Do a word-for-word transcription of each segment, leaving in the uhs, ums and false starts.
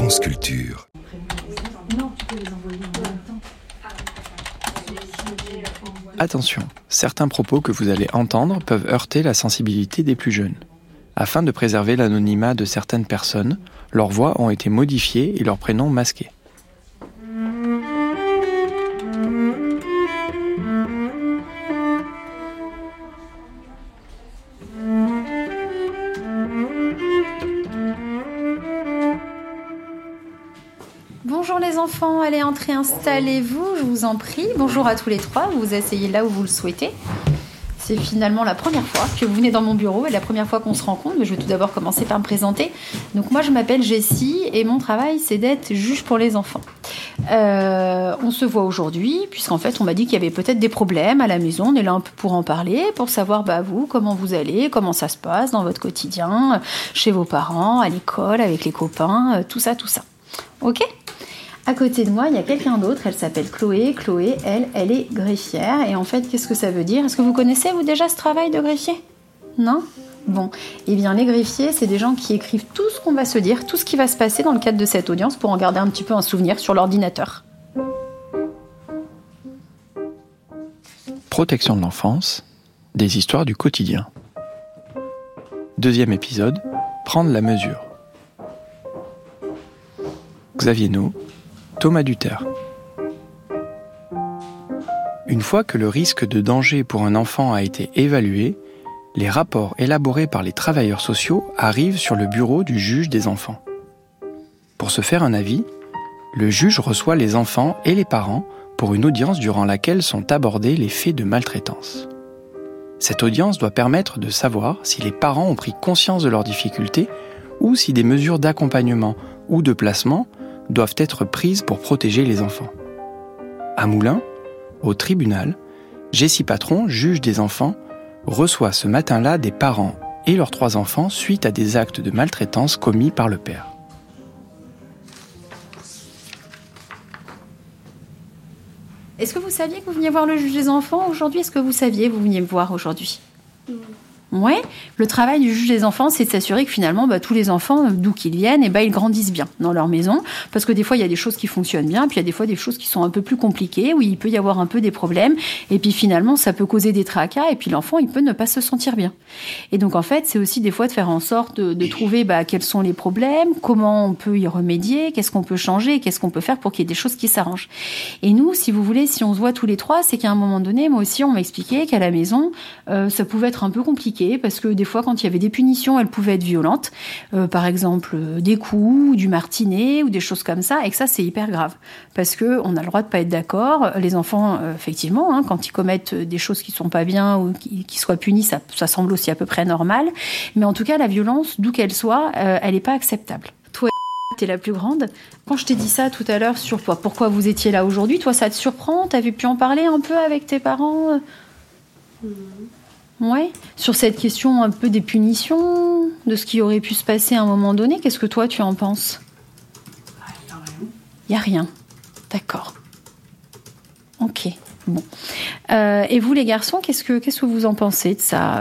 France Culture. Attention, certains propos que vous allez entendre peuvent heurter la sensibilité des plus jeunes. Afin de préserver l'anonymat de certaines personnes, leurs voix ont été modifiées et leurs prénoms masqués. Bonjour les enfants, allez entrer, installez-vous, je vous en prie. Bonjour à tous les trois, vous vous asseyez là où vous le souhaitez. C'est finalement la première fois que vous venez dans mon bureau et la première fois qu'on se rencontre. Mais je vais tout d'abord commencer par me présenter. Donc moi je m'appelle Jessie et mon travail c'est d'être juge pour les enfants. Euh, on se voit aujourd'hui puisqu'en fait on m'a dit qu'il y avait peut-être des problèmes à la maison. On est là un peu pour en parler, pour savoir bah, vous, comment vous allez, comment ça se passe dans votre quotidien, chez vos parents, à l'école, avec les copains, tout ça, tout ça. Ok ? À côté de moi, il y a quelqu'un d'autre, elle s'appelle Chloé. Chloé, elle, elle est greffière. Et en fait, qu'est-ce que ça veut dire ? Est-ce que vous connaissez, vous, déjà, ce travail de greffier ? Non ? Bon. Eh bien, les greffiers, c'est des gens qui écrivent tout ce qu'on va se dire, tout ce qui va se passer dans le cadre de cette audience pour en garder un petit peu un souvenir sur l'ordinateur. Protection de l'enfance, des histoires du quotidien. Deuxième épisode, prendre la mesure. Xavier No, Thomas Duterre. Une fois que le risque de danger pour un enfant a été évalué, les rapports élaborés par les travailleurs sociaux arrivent sur le bureau du juge des enfants. Pour se faire un avis, le juge reçoit les enfants et les parents pour une audience durant laquelle sont abordés les faits de maltraitance. Cette audience doit permettre de savoir si les parents ont pris conscience de leurs difficultés ou si des mesures d'accompagnement ou de placement doivent être prises pour protéger les enfants. À Moulins, au tribunal, Jessie Patron, juge des enfants, reçoit ce matin-là des parents et leurs trois enfants suite à des actes de maltraitance commis par le père. Est-ce que vous saviez que vous veniez voir le juge des enfants aujourd'hui ? Est-ce que vous saviez que vous veniez me voir aujourd'hui ? Ouais, le travail du juge des enfants, c'est de s'assurer que finalement, bah, tous les enfants, d'où qu'ils viennent, eh ben, ils grandissent bien dans leur maison. Parce que des fois, il y a des choses qui fonctionnent bien, puis il y a des fois des choses qui sont un peu plus compliquées, où il peut y avoir un peu des problèmes. Et puis finalement, ça peut causer des tracas, et puis l'enfant, il peut ne pas se sentir bien. Et donc, en fait, c'est aussi des fois de faire en sorte de, de trouver bah, quels sont les problèmes, comment on peut y remédier, qu'est-ce qu'on peut changer, qu'est-ce qu'on peut faire pour qu'il y ait des choses qui s'arrangent. Et nous, si vous voulez, si on se voit tous les trois, c'est qu'à un moment donné, moi aussi, on m'a expliqué qu'à la maison, euh, ça pouvait être un peu compliqué, parce que des fois, quand il y avait des punitions, elles pouvaient être violentes. Euh, par exemple, euh, des coups, du martinet, ou des choses comme ça. Et que ça, c'est hyper grave. Parce qu'on a le droit de pas être d'accord. Les enfants, euh, effectivement, hein, quand ils commettent des choses qui sont pas bien ou qui, qui soient punis, ça, ça semble aussi à peu près normal. Mais en tout cas, la violence, d'où qu'elle soit, euh, elle n'est pas acceptable. Toi, t'es la plus grande. Quand je t'ai dit ça tout à l'heure sur toi, pourquoi vous étiez là aujourd'hui, toi, ça te surprend ? T'avais pu en parler un peu avec tes parents ? mmh. Ouais, sur cette question un peu des punitions, de ce qui aurait pu se passer à un moment donné, qu'est-ce que toi tu en penses ? Il n'y a rien. Il n'y a rien. D'accord. Ok, bon. Euh, et vous les garçons, qu'est-ce que, qu'est-ce que vous en pensez de ça ?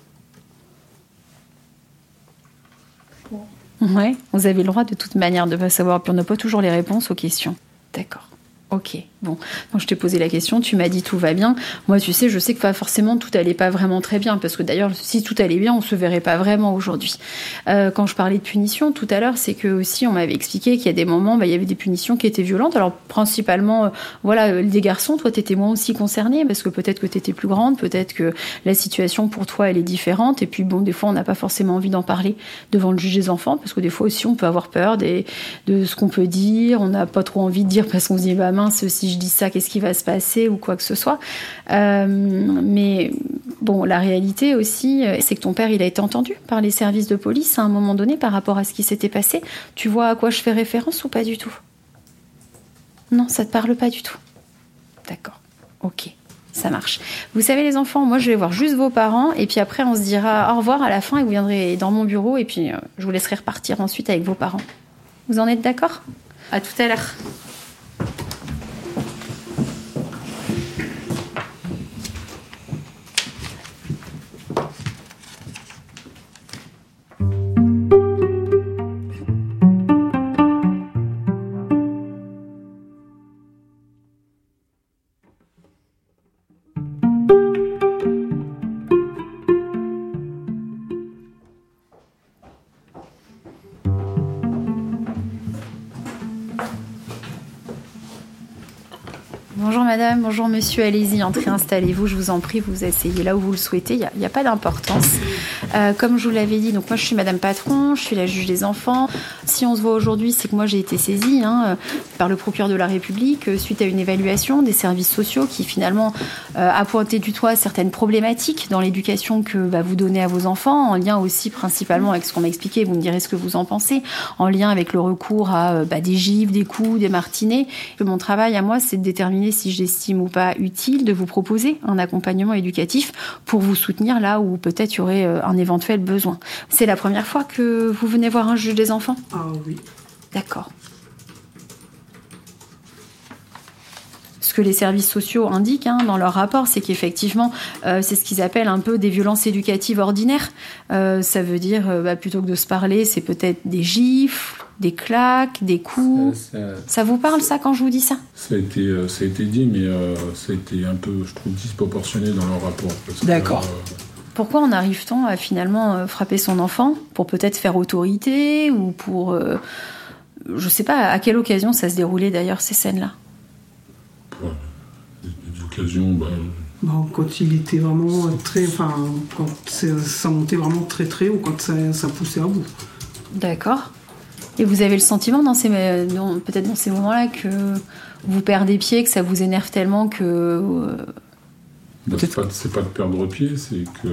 Bon. Ouais, vous avez le droit de toute manière de ne pas savoir, puis on n'a pas toujours les réponses aux questions. D'accord. Ok, bon. Donc je t'ai posé la question, tu m'as dit tout va bien. Moi, tu sais, je sais que pas forcément tout allait pas vraiment très bien, parce que d'ailleurs, si tout allait bien, on se verrait pas vraiment aujourd'hui. Euh, quand je parlais de punition tout à l'heure, c'est que aussi on m'avait expliqué qu'il y a des moments, bah, il y avait des punitions qui étaient violentes. Alors principalement, euh, voilà, des garçons. Toi, t'étais moins aussi concernée, parce que peut-être que t'étais plus grande, peut-être que la situation pour toi elle est différente. Et puis bon, des fois, on n'a pas forcément envie d'en parler devant le juge des enfants, parce que des fois aussi, on peut avoir peur des, de ce qu'on peut dire. On n'a pas trop envie de dire parce qu'on se dit bah mince, si je dis ça, qu'est-ce qui va se passer ou quoi que ce soit. Euh, mais bon, la réalité aussi, c'est que ton père, il a été entendu par les services de police à un moment donné par rapport à ce qui s'était passé. Tu vois à quoi je fais référence ou pas du tout ? Non, ça te parle pas du tout. D'accord, ok, ça marche. Vous savez les enfants, moi je vais voir juste vos parents et puis après on se dira au revoir à la fin et vous viendrez dans mon bureau et puis euh, je vous laisserai repartir ensuite avec vos parents. Vous en êtes d'accord ? À tout à l'heure. Bonjour madame, bonjour monsieur, allez-y, entrez, installez-vous, je vous en prie, vous asseyez là où vous le souhaitez, il n'y a, a pas d'importance. Euh, comme je vous l'avais dit, donc moi je suis madame Patron, je suis la juge des enfants. Si on se voit aujourd'hui, c'est que moi j'ai été saisie hein, par le procureur de la République euh, suite à une évaluation des services sociaux qui finalement euh, a pointé du doigt certaines problématiques dans l'éducation que bah, vous donnez à vos enfants, en lien aussi principalement avec ce qu'on m'a expliqué, vous me direz ce que vous en pensez, en lien avec le recours à bah, des gifles, des coups, des martinets. Et mon travail à moi, c'est de déterminer si j'estime ou pas utile de vous proposer un accompagnement éducatif pour vous soutenir là où peut-être il y aurait un éventuel besoin. C'est la première fois que vous venez voir un juge des enfants ? Ah oui. D'accord. Ce que les services sociaux indiquent hein, dans leur rapport, c'est qu'effectivement, euh, c'est ce qu'ils appellent un peu des violences éducatives ordinaires. Euh, ça veut dire, euh, bah, plutôt que de se parler, c'est peut-être des gifles, des claques, des coups. Ça, ça, ça vous parle, ça, quand je vous dis ça ? Ça a été, euh, ça a été dit, mais euh, ça a été un peu, je trouve, disproportionné dans leur rapport. D'accord. Que, euh... Pourquoi en arrive-t-on à finalement euh, frapper son enfant ? Pour peut-être faire autorité ou pour... Euh, je sais pas, à quelle occasion ça se déroulait d'ailleurs, ces scènes-là ? Ouais, des, des occasions... Bah... Bon, quand il était vraiment très... Enfin, quand ça montait vraiment très très haut, quand ça, ça poussait à bout. D'accord. Et vous avez le sentiment, dans ces, dans, peut-être dans ces moments-là, que vous perdez pied, que ça vous énerve tellement que... Euh, bah, c'est, pas, c'est pas de perdre pied, c'est que...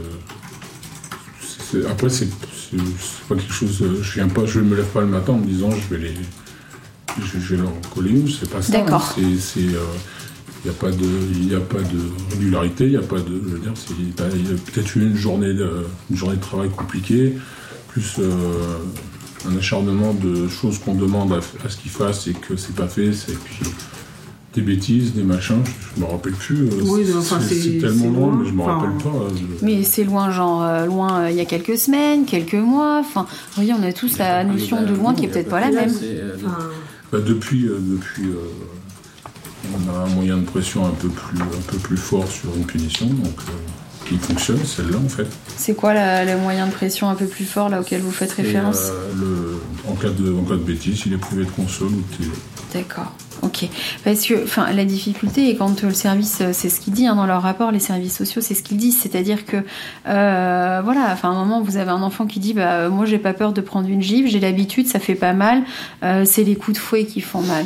C'est, après, c'est, c'est, c'est pas quelque chose... Je viens pas, je me lève pas le matin en me disant je vais les... Je, je vais leur coller une, c'est pas ça. D'accord. Il n'y euh, a, a pas de régularité, il n'y a pas de... Je veux dire, c'est, il y a peut-être eu une journée de, une journée de travail compliquée, plus... Euh, un acharnement de choses qu'on demande à, à ce qu'ils fassent et que c'est pas fait, c'est puis des bêtises, des machins, je, je me rappelle plus. Oui, c'est, enfin, c'est, c'est tellement c'est loin, loin, mais je me enfin, rappelle pas. Je... Mais c'est loin, genre euh, loin euh, il y a quelques semaines, quelques mois. Enfin, vous voyez, on a tous la notion de loin qui est peut-être pas la même. Enfin... Bah, depuis, euh, depuis, euh, on a un moyen de pression un peu plus, un peu plus fort sur une punition, donc. Euh... qui fonctionne, celle-là en fait. C'est quoi la, le moyen de pression un peu plus fort là auquel vous faites référence ? euh, le, en, cas de, en cas de bêtise, il est privé de console ou de télé. D'accord, ok. Parce que enfin, la difficulté, et quand le service, c'est ce qu'il dit hein, dans leur rapport, les services sociaux, c'est ce qu'ils disent, c'est-à-dire que euh, voilà, enfin, à un moment, vous avez un enfant qui dit bah, moi j'ai pas peur de prendre une gifle, j'ai l'habitude, ça fait pas mal, euh, c'est les coups de fouet qui font mal.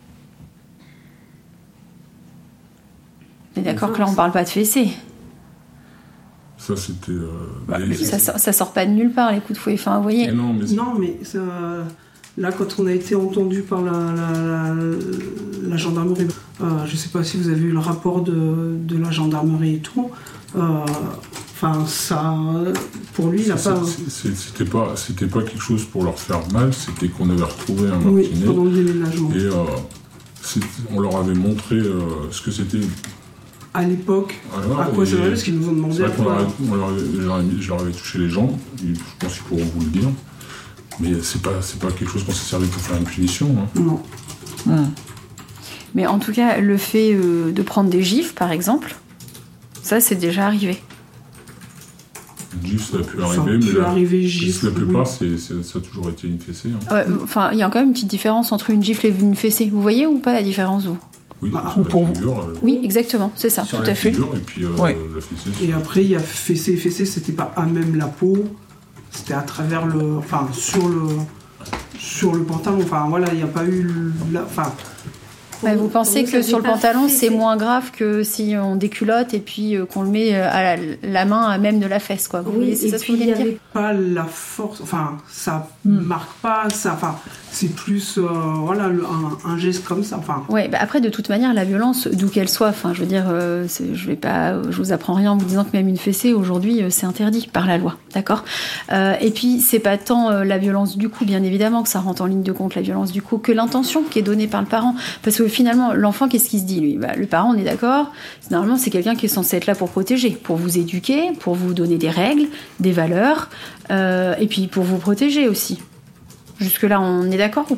Mais d'accord que là on parle pas de fessée. Ça, c'était... Euh, bah, ça, ça sort pas de nulle part, les coups de fouet. Enfin, vous voyez... Non, mais, non, mais ça, là, quand on a été entendu par la, la, la, la gendarmerie, euh, je sais pas si vous avez eu le rapport de, de la gendarmerie et tout, enfin, euh, ça... Pour lui, il a pas... C'était pas... C'était pas quelque chose pour leur faire mal, c'était qu'on avait retrouvé un oui, martinet. Pendant le déménagement. Et euh, on leur avait montré euh, ce que c'était... À l'époque, alors, à quoi ça va, parce qu'ils nous ont demandé à quoi. Je leur avais touché les jambes, je pense qu'ils pourront vous le dire, mais c'est pas, c'est pas quelque chose qu'on s'est servi pour faire une punition. Hein. Non. Mmh. Mais en tout cas, le fait euh, de prendre des gifles, par exemple, ça c'est déjà arrivé. Une gifle, ça a pu ça arriver, a pu mais la, arriver, gifle, la plupart, oui. c'est, c'est, ça a toujours été une fessée. Enfin, hein. il y a quand même une petite différence entre une gifle et une fessée. Vous voyez ou pas la différence, vous ? Oui, bah, pour figure, euh, oui, exactement, c'est ça, sur tout la à fait. Figure, et puis euh, ouais. la fessée. Et après, il y a fessée et fessée, c'était pas à même la peau, c'était à travers le. Enfin, sur le. Sur le pantalon. Enfin, voilà, il n'y a pas eu. La, enfin. Ouais, vous pensez que sur le pantalon, c'est moins grave que si on déculotte et puis euh, qu'on le met à la, la main à même de la fesse, quoi. Vous oui, voyez, c'est et ça puis ce que vous voulez il n'y dire. avait pas la force. Enfin, ça mm. marque pas. Ça. Enfin, c'est plus, euh, voilà, le, un, un geste comme ça. Enfin. Ouais. Bah après, de toute manière, la violence, d'où qu'elle soit. Enfin, je veux dire, euh, c'est, je vais pas, je vous apprends rien en vous disant que même une fessée aujourd'hui, euh, c'est interdit par la loi, d'accord. Euh, et puis, c'est pas tant euh, la violence du coup, bien évidemment, que ça rentre en ligne de compte la violence du coup, que l'intention qui est donnée par le parent, parce que finalement, l'enfant, qu'est-ce qu'il se dit lui ? Bah, le parent, on est d'accord. Normalement, c'est quelqu'un qui est censé être là pour protéger, pour vous éduquer, pour vous donner des règles, des valeurs, euh, et puis pour vous protéger aussi. Jusque-là, on est d'accord ou pas ?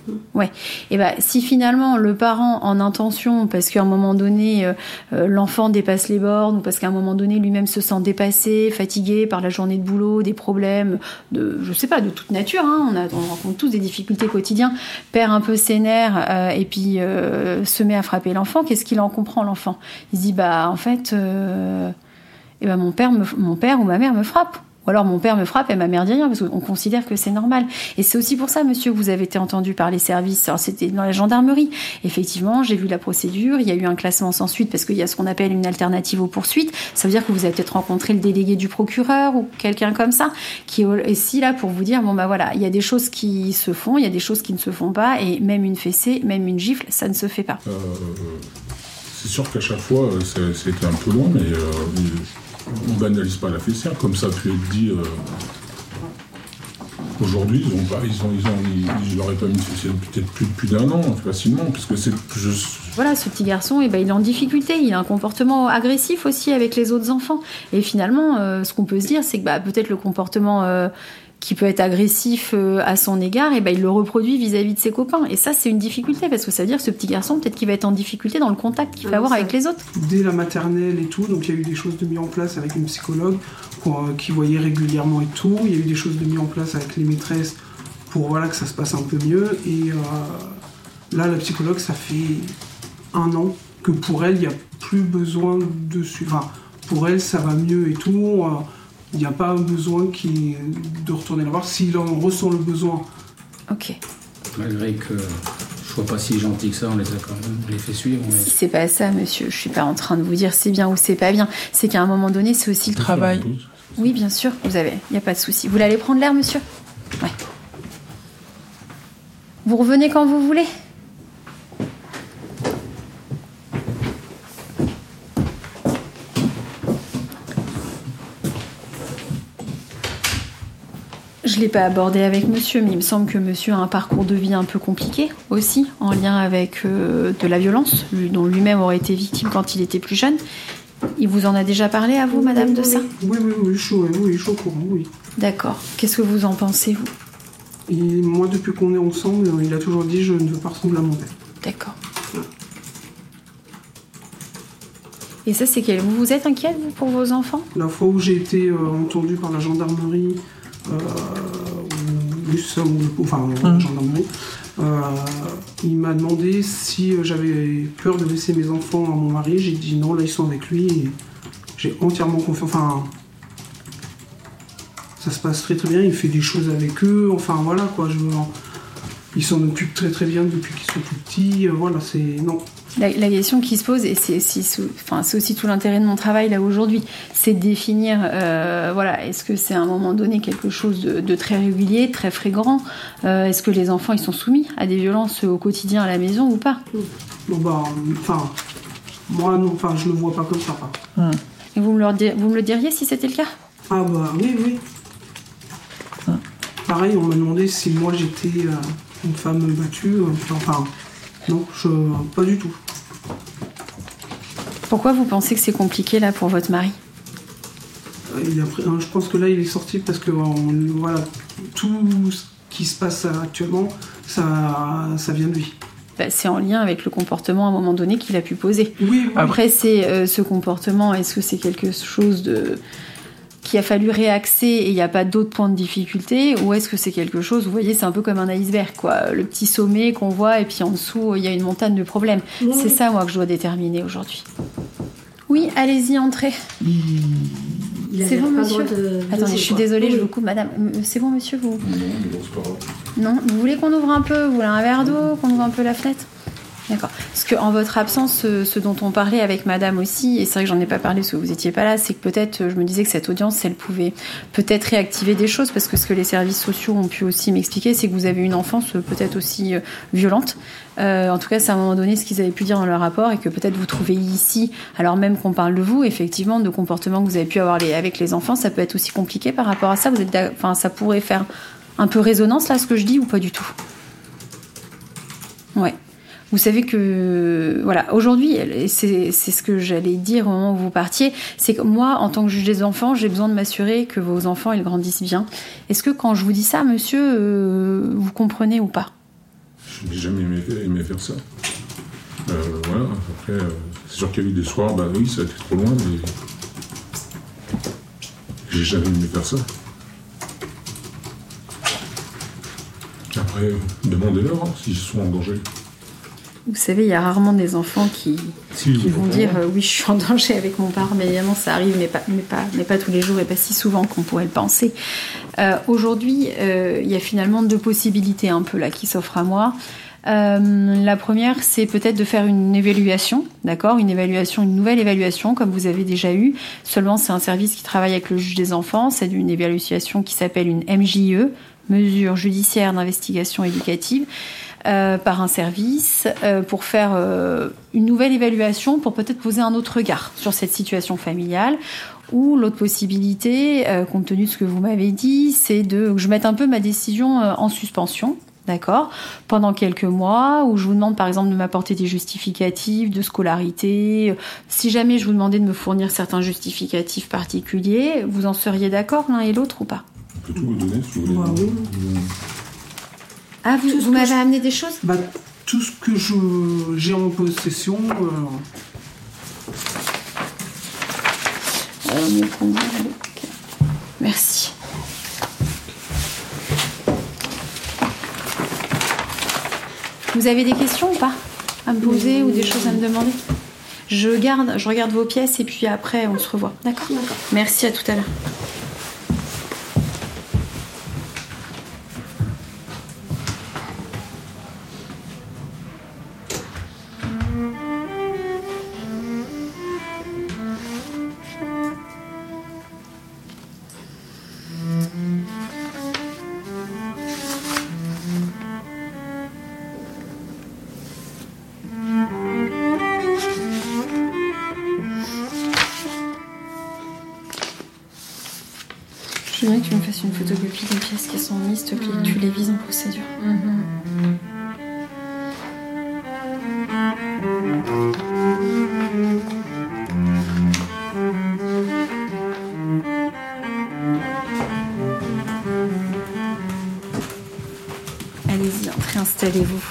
Ouais. Et ben, si finalement le parent en intention, parce qu'à un moment donné euh, euh, l'enfant dépasse les bornes, ou parce qu'à un moment donné lui-même se sent dépassé, fatigué par la journée de boulot, des problèmes de, je sais pas, de toute nature, hein, on, a, on rencontre tous des difficultés quotidiennes, perd un peu ses nerfs euh, et puis euh, se met à frapper l'enfant, qu'est-ce qu'il en comprend l'enfant? Il se dit bah en fait, euh, eh ben mon père, me, mon père ou ma mère me frappe. Ou alors mon père me frappe et ma mère dit rien, parce qu'on considère que c'est normal. Et c'est aussi pour ça, monsieur, que vous avez été entendu par les services. Alors c'était dans la gendarmerie. Effectivement, j'ai vu la procédure, il y a eu un classement sans suite, parce qu'il y a ce qu'on appelle une alternative aux poursuites. Ça veut dire que vous avez peut-être rencontré le délégué du procureur ou quelqu'un comme ça, qui est ici là pour vous dire, bon bah voilà, il y a des choses qui se font, il y a des choses qui ne se font pas, et même une fessée, même une gifle, ça ne se fait pas. Euh, c'est sûr qu'à chaque fois, c'était un peu long, mais... Euh, on ne banalise pas la fessière, comme ça a pu être dit euh, aujourd'hui. Ils ont pas, ils ont, ils ont, ils, je leur ai pas mis de fessière peut-être plus de plus d'un an, facilement, parce que c'est. Je... Voilà, ce petit garçon, eh ben, il est en difficulté, il a un comportement agressif aussi avec les autres enfants. Et finalement, euh, ce qu'on peut se dire, c'est que bah, peut-être le comportement euh, qui peut être agressif euh, à son égard, eh ben, il le reproduit vis-à-vis de ses copains. Et ça, c'est une difficulté, parce que ça veut dire que ce petit garçon, peut-être qu'il va être en difficulté dans le contact qu'il va avoir avec les autres. Dès la maternelle et tout, donc il y a eu des choses de mis en place avec une psychologue pour, euh, qui voyait régulièrement et tout. Il y a eu des choses de mis en place avec les maîtresses pour voilà, que ça se passe un peu mieux. Et euh, là, la psychologue, ça fait un an que pour elle, il n'y a plus besoin de suivre. Enfin, pour elle, ça va mieux et tout. Euh, Il n'y a pas besoin qui, de retourner la voir. S'il en ressent le besoin. Ok. Malgré que je ne sois pas si gentil que ça, on les a quand même, on les fait suivre. Mais... C'est pas ça, monsieur. Je suis pas en train de vous dire c'est bien ou c'est pas bien. C'est qu'à un moment donné, c'est aussi le travail. Oui, bien sûr, vous avez. Il n'y a pas de souci. Vous allez prendre l'air, monsieur? Ouais. Vous revenez quand vous voulez. Je ne l'ai pas abordé avec monsieur, mais il me semble que monsieur a un parcours de vie un peu compliqué aussi, en lien avec euh, de la violence, lui, dont lui-même aurait été victime quand il était plus jeune. Il vous en a déjà parlé à vous, madame, de ça? Oui, oui, oui, je suis, oui, je suis au courant, oui. D'accord. Qu'est-ce que vous en pensez, vous? Et moi, depuis qu'on est ensemble, il a toujours dit « je ne veux pas ressembler à mon père ». D'accord. Ouais. Et ça, c'est quel? Vous vous êtes inquiète, vous, pour vos enfants? La fois où j'ai été euh, entendue par la gendarmerie, Euh, ou, ou, enfin mmh. la gendarmerie, euh, il m'a demandé si j'avais peur de laisser mes enfants à mon mari. J'ai dit non, là ils sont avec lui et j'ai entièrement confiance. Enfin, ça se passe très très bien, il fait des choses avec eux, enfin voilà quoi, je, il s'en occupe très très bien depuis qu'ils sont tout petits, euh, voilà, c'est... non. La, la question qui se pose, et c'est, c'est, enfin, c'est aussi tout l'intérêt de mon travail là aujourd'hui, c'est de définir, euh, voilà, est-ce que c'est à un moment donné quelque chose de, de très régulier, très fréquent, euh, est-ce que les enfants ils sont soumis à des violences au quotidien à la maison ou pas? Bon bah, enfin, moi non, enfin je le vois pas comme ça. Pas. Et vous me, le dir- vous me le diriez si c'était le cas? Ah bah oui, oui. Hum. Pareil, on m'a demandé si moi j'étais euh, une femme battue, euh, enfin... Non, je, pas du tout. Pourquoi vous pensez que c'est compliqué là pour votre mari? Il a, je pense que là il est sorti parce que voilà, tout ce qui se passe actuellement, ça, ça vient de lui. Bah, c'est en lien avec le comportement à un moment donné qu'il a pu poser. Oui, oui. Après, c'est euh, ce comportement, est-ce que c'est quelque chose de... qu'il a fallu réaxer et il n'y a pas d'autres points de difficulté, ou est-ce que c'est quelque chose, vous voyez, c'est un peu comme un iceberg, quoi, le petit sommet qu'on voit et puis en dessous il y a une montagne de problèmes. Oui. C'est ça moi que je dois déterminer aujourd'hui. Oui, allez-y, entrez. Il... Il c'est bon, monsieur. De... Attendez, de je suis quoi. désolée, oui. je vous coupe, madame. C'est bon, monsieur, vous? Non, non, c'est pas grave. Non, vous voulez qu'on ouvre un peu? Vous voulez un verre d'eau? Qu'on ouvre un peu la fenêtre? D'accord. Parce qu'en votre absence, ce, ce dont on parlait avec madame aussi, et c'est vrai que j'en ai pas parlé parce que vous n'étiez pas là, c'est que peut-être, je me disais que cette audience, elle pouvait peut-être réactiver des choses, parce que ce que les services sociaux ont pu aussi m'expliquer, c'est que vous avez une enfance peut-être aussi euh, violente. Euh, en tout cas, c'est à un moment donné ce qu'ils avaient pu dire dans leur rapport, et que peut-être vous trouvez ici, alors même qu'on parle de vous, effectivement, de comportements que vous avez pu avoir les, avec les enfants, ça peut être aussi compliqué par rapport à ça. Vous êtes, enfin, ça pourrait faire un peu résonance, là, ce que je dis, ou pas du tout? Ouais. Vous savez que, voilà, aujourd'hui, c'est, c'est ce que j'allais dire au moment où vous partiez, c'est que moi, en tant que juge des enfants, j'ai besoin de m'assurer que vos enfants, ils grandissent bien. Est-ce que quand je vous dis ça, monsieur, euh, vous comprenez ou pas? je n'ai jamais aimé, aimé faire ça. Euh, voilà, après, euh, c'est sûr qu'il y a eu des soirs, bah oui, ça a été trop loin, mais j'ai jamais aimé faire ça. Après, euh, demandez-leur hein, s'ils sont en danger. Vous savez, il y a rarement des enfants qui, Si, qui vont enfants, dire euh, oui, je suis en danger avec mon parent. Mais évidemment, ça arrive, mais pas, mais pas, mais pas tous les jours et pas si souvent qu'on pourrait le penser. Euh, aujourd'hui, euh, il y a finalement deux possibilités un peu là qui s'offrent à moi. Euh, la première, c'est peut-être de faire une évaluation, d'accord, une évaluation, une nouvelle évaluation, comme vous avez déjà eu. Seulement, c'est un service qui travaille avec le juge des enfants. C'est une évaluation qui s'appelle une M J E, mesure judiciaire d'investigation éducative. Euh, par un service euh, pour faire euh, une nouvelle évaluation, pour peut-être poser un autre regard sur cette situation familiale. Ou l'autre possibilité, euh, compte tenu de ce que vous m'avez dit, c'est de que je mette un peu ma décision euh, en suspension, d'accord, pendant quelques mois, où je vous demande par exemple de m'apporter des justificatifs de scolarité. Si jamais je vous demandais de me fournir certains justificatifs particuliers, vous en seriez d'accord l'un et l'autre ou pas? On peut tout vous donner si vous voulez. Bah, oui. Ah, vous, vous m'avez amené des choses? Bah, tout ce que je, j'ai en possession. Euh... Euh, Merci. Vous avez des questions ou pas à me poser, mmh. ou des choses à me demander? Je garde, je regarde vos pièces et puis après on se revoit. D'accord? D'accord. Merci, à tout à l'heure. Je voudrais que tu me fasses une photocopie des pièces qui sont mises, s'il te plaît, que tu les vises en procédure. Mm-hmm. Allez-y, entrez, installez-vous.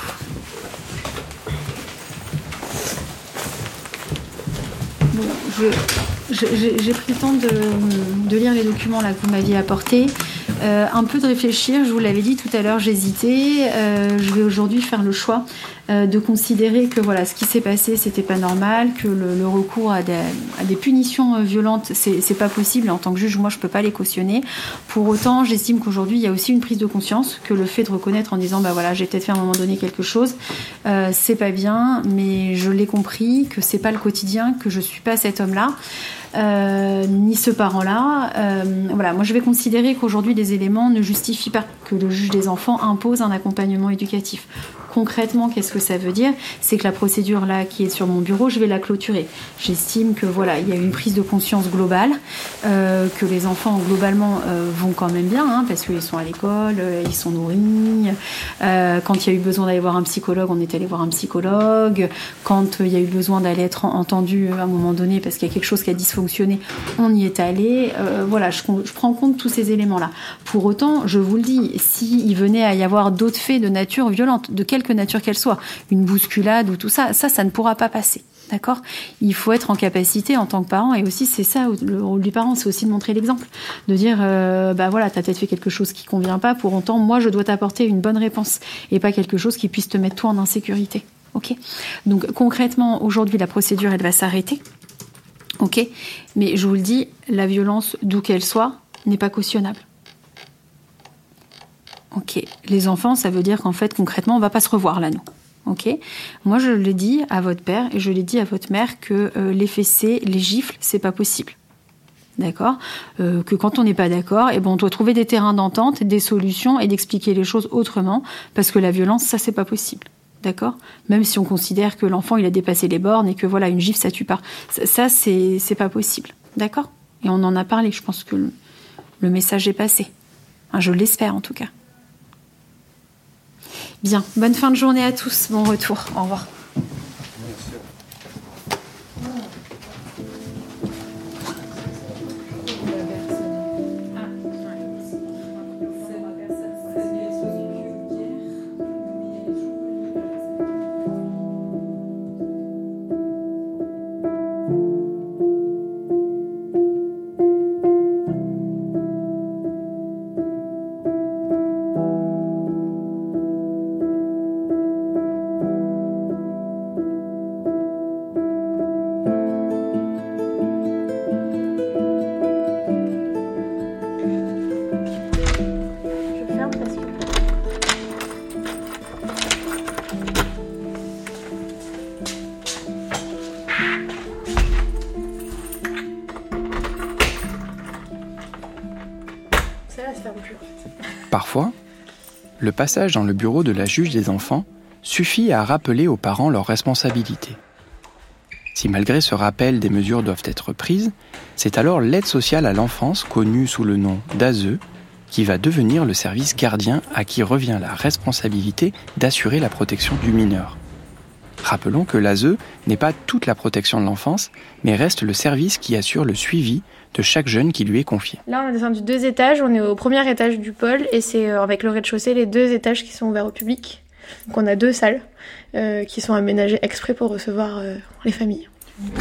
Bon, je... J'ai, j'ai pris le temps de, de lire les documents là, que vous m'aviez apportés, euh, un peu de réfléchir. Je vous l'avais dit tout à l'heure, j'hésitais. Euh, je vais aujourd'hui faire le choix euh, de considérer que voilà, ce qui s'est passé, c'était pas normal, que le, le recours à des, à des punitions euh, violentes, c'est, c'est pas possible. En tant que juge, moi, je peux pas les cautionner. Pour autant, j'estime qu'aujourd'hui, il y a aussi une prise de conscience, que le fait de reconnaître en disant, bah voilà, j'ai peut-être fait à un moment donné quelque chose, euh, c'est pas bien, mais je l'ai compris, que c'est pas le quotidien, que je suis pas cet homme-là. Euh, ni ce parent-là. Euh, voilà, moi je vais considérer qu'aujourd'hui les éléments ne justifient pas que le juge des enfants impose un accompagnement éducatif. Concrètement, qu'est-ce que ça veut dire? C'est que la procédure là qui est sur mon bureau, je vais la clôturer. J'estime que voilà, il y a une prise de conscience globale, euh, que les enfants globalement euh, vont quand même bien, hein, parce qu'ils sont à l'école, euh, ils sont nourris. Euh, quand il y a eu besoin d'aller voir un psychologue, on est allé voir un psychologue. Quand euh, il y a eu besoin d'aller être entendu à un moment donné parce qu'il y a quelque chose qui a dysfonctionné, on y est allé. Euh, voilà, je, je prends en compte tous ces éléments-là. Pour autant, je vous le dis, s'il venait à y avoir d'autres faits de nature violente, de quelque nature qu'elle soit, une bousculade ou tout ça, ça, ça ne pourra pas passer. D'accord ? Il faut être en capacité en tant que parent, et aussi c'est ça, le rôle du parent, c'est aussi de montrer l'exemple, de dire, euh, bah voilà, t'as peut-être fait quelque chose qui convient pas, pour autant, moi je dois t'apporter une bonne réponse, et pas quelque chose qui puisse te mettre toi en insécurité. Ok ? Donc concrètement, aujourd'hui, la procédure, elle va s'arrêter. Ok ? Mais je vous le dis, la violence, d'où qu'elle soit, n'est pas cautionnable. Ok, les enfants, ça veut dire qu'en fait, concrètement, on va pas se revoir là, nous. Ok, moi je l'ai dit à votre père et je l'ai dit à votre mère que euh, les fessées, les gifles, c'est pas possible. D'accord, euh, que quand on n'est pas d'accord, eh ben on doit trouver des terrains d'entente, des solutions et d'expliquer les choses autrement, parce que la violence, ça c'est pas possible. D'accord, même si on considère que l'enfant il a dépassé les bornes et que voilà une gifle ça tue pas, ça, ça c'est c'est pas possible. D'accord, et on en a parlé. Je pense que le, le message est passé. Enfin, je l'espère en tout cas. Bien, bonne fin de journée à tous, bon retour, au revoir. Parfois, le passage dans le bureau de la juge des enfants suffit à rappeler aux parents leurs responsabilités. Si malgré ce rappel des mesures doivent être prises, c'est alors l'aide sociale à l'enfance, connue sous le nom d'A S E, qui va devenir le service gardien à qui revient la responsabilité d'assurer la protection du mineur. Rappelons que l'A S E n'est pas toute la protection de l'enfance, mais reste le service qui assure le suivi de chaque jeune qui lui est confié. Là, on a descendu deux étages, on est au premier étage du pôle, et c'est avec le rez-de-chaussée les deux étages qui sont ouverts au public. Donc on a deux salles euh, qui sont aménagées exprès pour recevoir euh, les familles.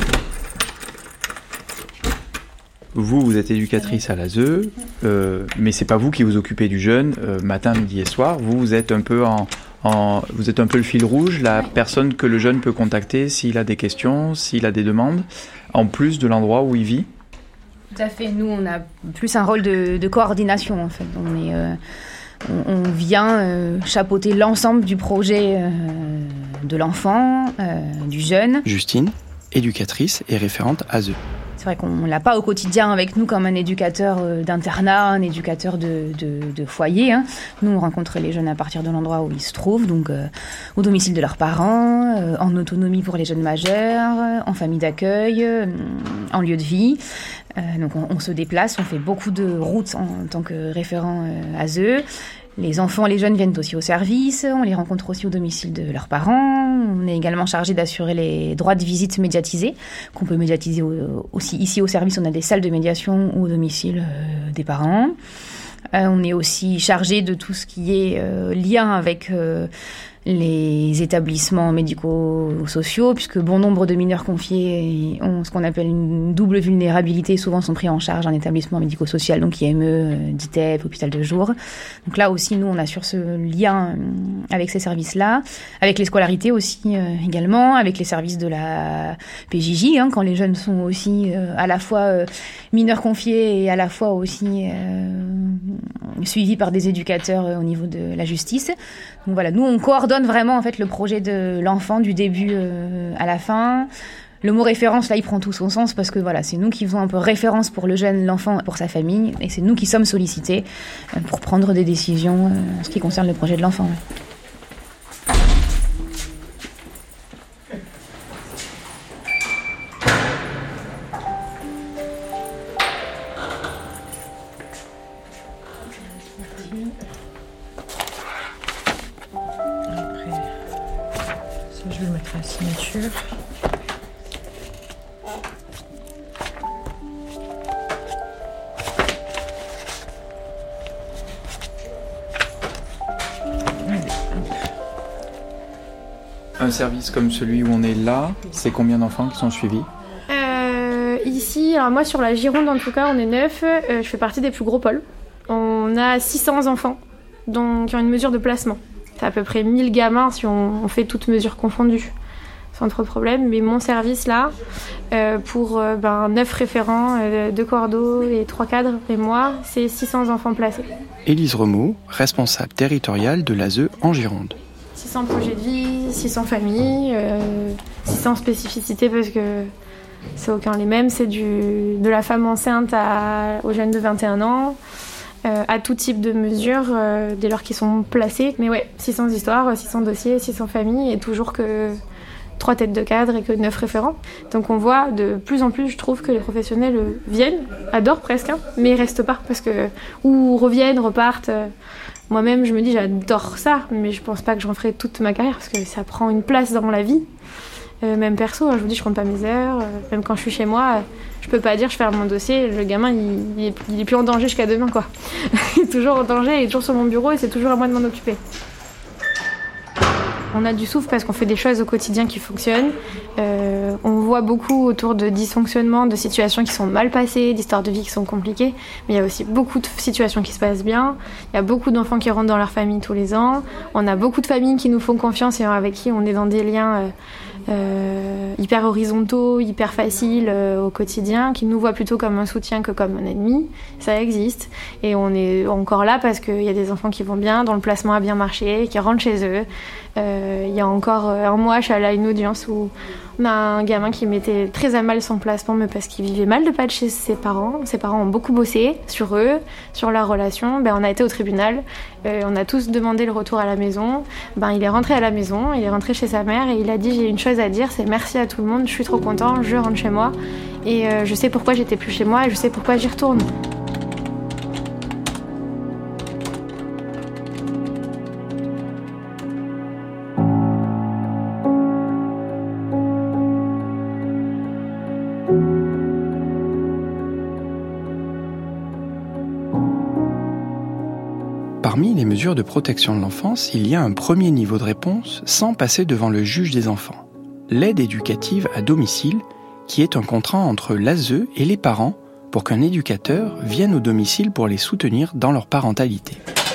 Vous, vous êtes éducatrice à l'A S E, euh, mais c'est pas vous qui vous occupez du jeune euh, matin, midi et soir. Vous, vous êtes un peu en, en, vous êtes un peu le fil rouge, la oui. personne que le jeune peut contacter s'il a des questions, s'il a des demandes, en plus de l'endroit où il vit. Tout à fait. Nous, on a plus un rôle de, de coordination en fait. On est, euh, on, on vient euh, chapeauter l'ensemble du projet euh, de l'enfant, euh, du jeune. Justine, éducatrice et référente A S E. C'est vrai qu'on ne l'a pas au quotidien avec nous comme un éducateur d'internat, un éducateur de, de, de foyer. Hein. Nous, on rencontre les jeunes à partir de l'endroit où ils se trouvent, donc euh, au domicile de leurs parents, euh, en autonomie pour les jeunes majeurs, en famille d'accueil, euh, en lieu de vie. Euh, donc on, on se déplace, on fait beaucoup de routes en, en tant que référent euh, A S E. Les enfants, les jeunes viennent aussi au service, on les rencontre aussi au domicile de leurs parents. On est également chargé d'assurer les droits de visite médiatisés, qu'on peut médiatiser aussi ici au service. On a des salles de médiation ou au domicile euh, des parents. Euh, on est aussi chargé de tout ce qui est euh, lien avec euh, les établissements médico-sociaux, puisque bon nombre de mineurs confiés ont ce qu'on appelle une double vulnérabilité, souvent sont pris en charge en établissement médico-social, donc I M E, D I T E P, hôpital de jour. Donc là aussi, nous, on assure ce lien avec ces services-là, avec les scolarités aussi euh, également, avec les services de la P J J, hein, quand les jeunes sont aussi euh, à la fois euh, mineurs confiés et à la fois aussi euh, suivis par des éducateurs euh, au niveau de la justice. Donc voilà, nous, on coordonne vraiment en fait le projet de l'enfant du début euh, à la fin. Le mot référence, là, il prend tout son sens parce que voilà, c'est nous qui faisons un peu référence pour le jeune, l'enfant, pour sa famille, et c'est nous qui sommes sollicités euh, pour prendre des décisions euh, en ce qui concerne le projet de l'enfant. Ouais. Je vais mettre la signature. Un service comme celui où on est là, c'est combien d'enfants qui sont suivis ? euh, Ici, alors moi sur la Gironde en tout cas, on est neuf. Euh, je fais partie des plus gros pôles. On a six cents enfants donc, qui ont une mesure de placement. C'est à peu près mille gamins si on, on fait toutes mesures confondues, sans trop de problème. Mais mon service là, euh, pour euh, ben, neuf référents, euh, deux cordeaux et trois cadres, et moi, c'est six cents enfants placés. Élise Remeau, responsable territoriale de l'A S E en Gironde. six cents projets de vie, six cents familles, euh, six cents spécificités parce que c'est aucun les mêmes. C'est du, de la femme enceinte à, aux jeunes de vingt et un ans. Euh, à tout type de mesures euh, dès lors qu'ils sont placés. Mais ouais, six cents histoires, six cents dossiers, six cents familles et toujours que trois têtes de cadre et que neuf référents. Donc on voit de plus en plus, je trouve, que les professionnels viennent, adorent presque, hein, mais ils restent pas parce que ou reviennent, repartent. Moi-même, je me dis j'adore ça, mais je pense pas que j'en ferai toute ma carrière parce que ça prend une place dans la vie. Euh, même perso, je vous dis, je compte pas mes heures. Euh, même quand je suis chez moi, euh, je peux pas dire je ferme mon dossier. Le gamin, il, il, est, il est plus en danger jusqu'à demain, quoi. Il est toujours en danger, il est toujours sur mon bureau et c'est toujours à moi de m'en occuper. On a du souffle parce qu'on fait des choses au quotidien qui fonctionnent. Euh, on voit beaucoup autour de dysfonctionnements, de situations qui sont mal passées, d'histoires de vie qui sont compliquées. Mais il y a aussi beaucoup de situations qui se passent bien. Il y a beaucoup d'enfants qui rentrent dans leur famille tous les ans. On a beaucoup de familles qui nous font confiance et avec qui on est dans des liens euh, euh, hyper horizontaux, hyper faciles euh, au quotidien, qui nous voient plutôt comme un soutien que comme un ennemi. Ça existe. Et on est encore là parce qu'il y a des enfants qui vont bien, dont le placement a bien marché, qui rentrent chez eux. Euh, il y a encore un mois, je suis allée à une audience où On a un gamin qui mettait très à mal son placement, mais parce qu'il vivait mal de pas être chez ses parents. Ses parents ont beaucoup bossé sur eux, sur leur relation. Ben, on a été au tribunal, euh, on a tous demandé le retour à la maison. Ben, il est rentré à la maison, il est rentré chez sa mère et il a dit « j'ai une chose à dire, c'est merci à tout le monde, je suis trop content, je rentre chez moi. Et euh, je sais pourquoi j'étais plus chez moi et je sais pourquoi j'y retourne. » Parmi les mesures de protection de l'enfance, il y a un premier niveau de réponse sans passer devant le juge des enfants. L'aide éducative à domicile, qui est un contrat entre l'A S E et les parents pour qu'un éducateur vienne au domicile pour les soutenir dans leur parentalité.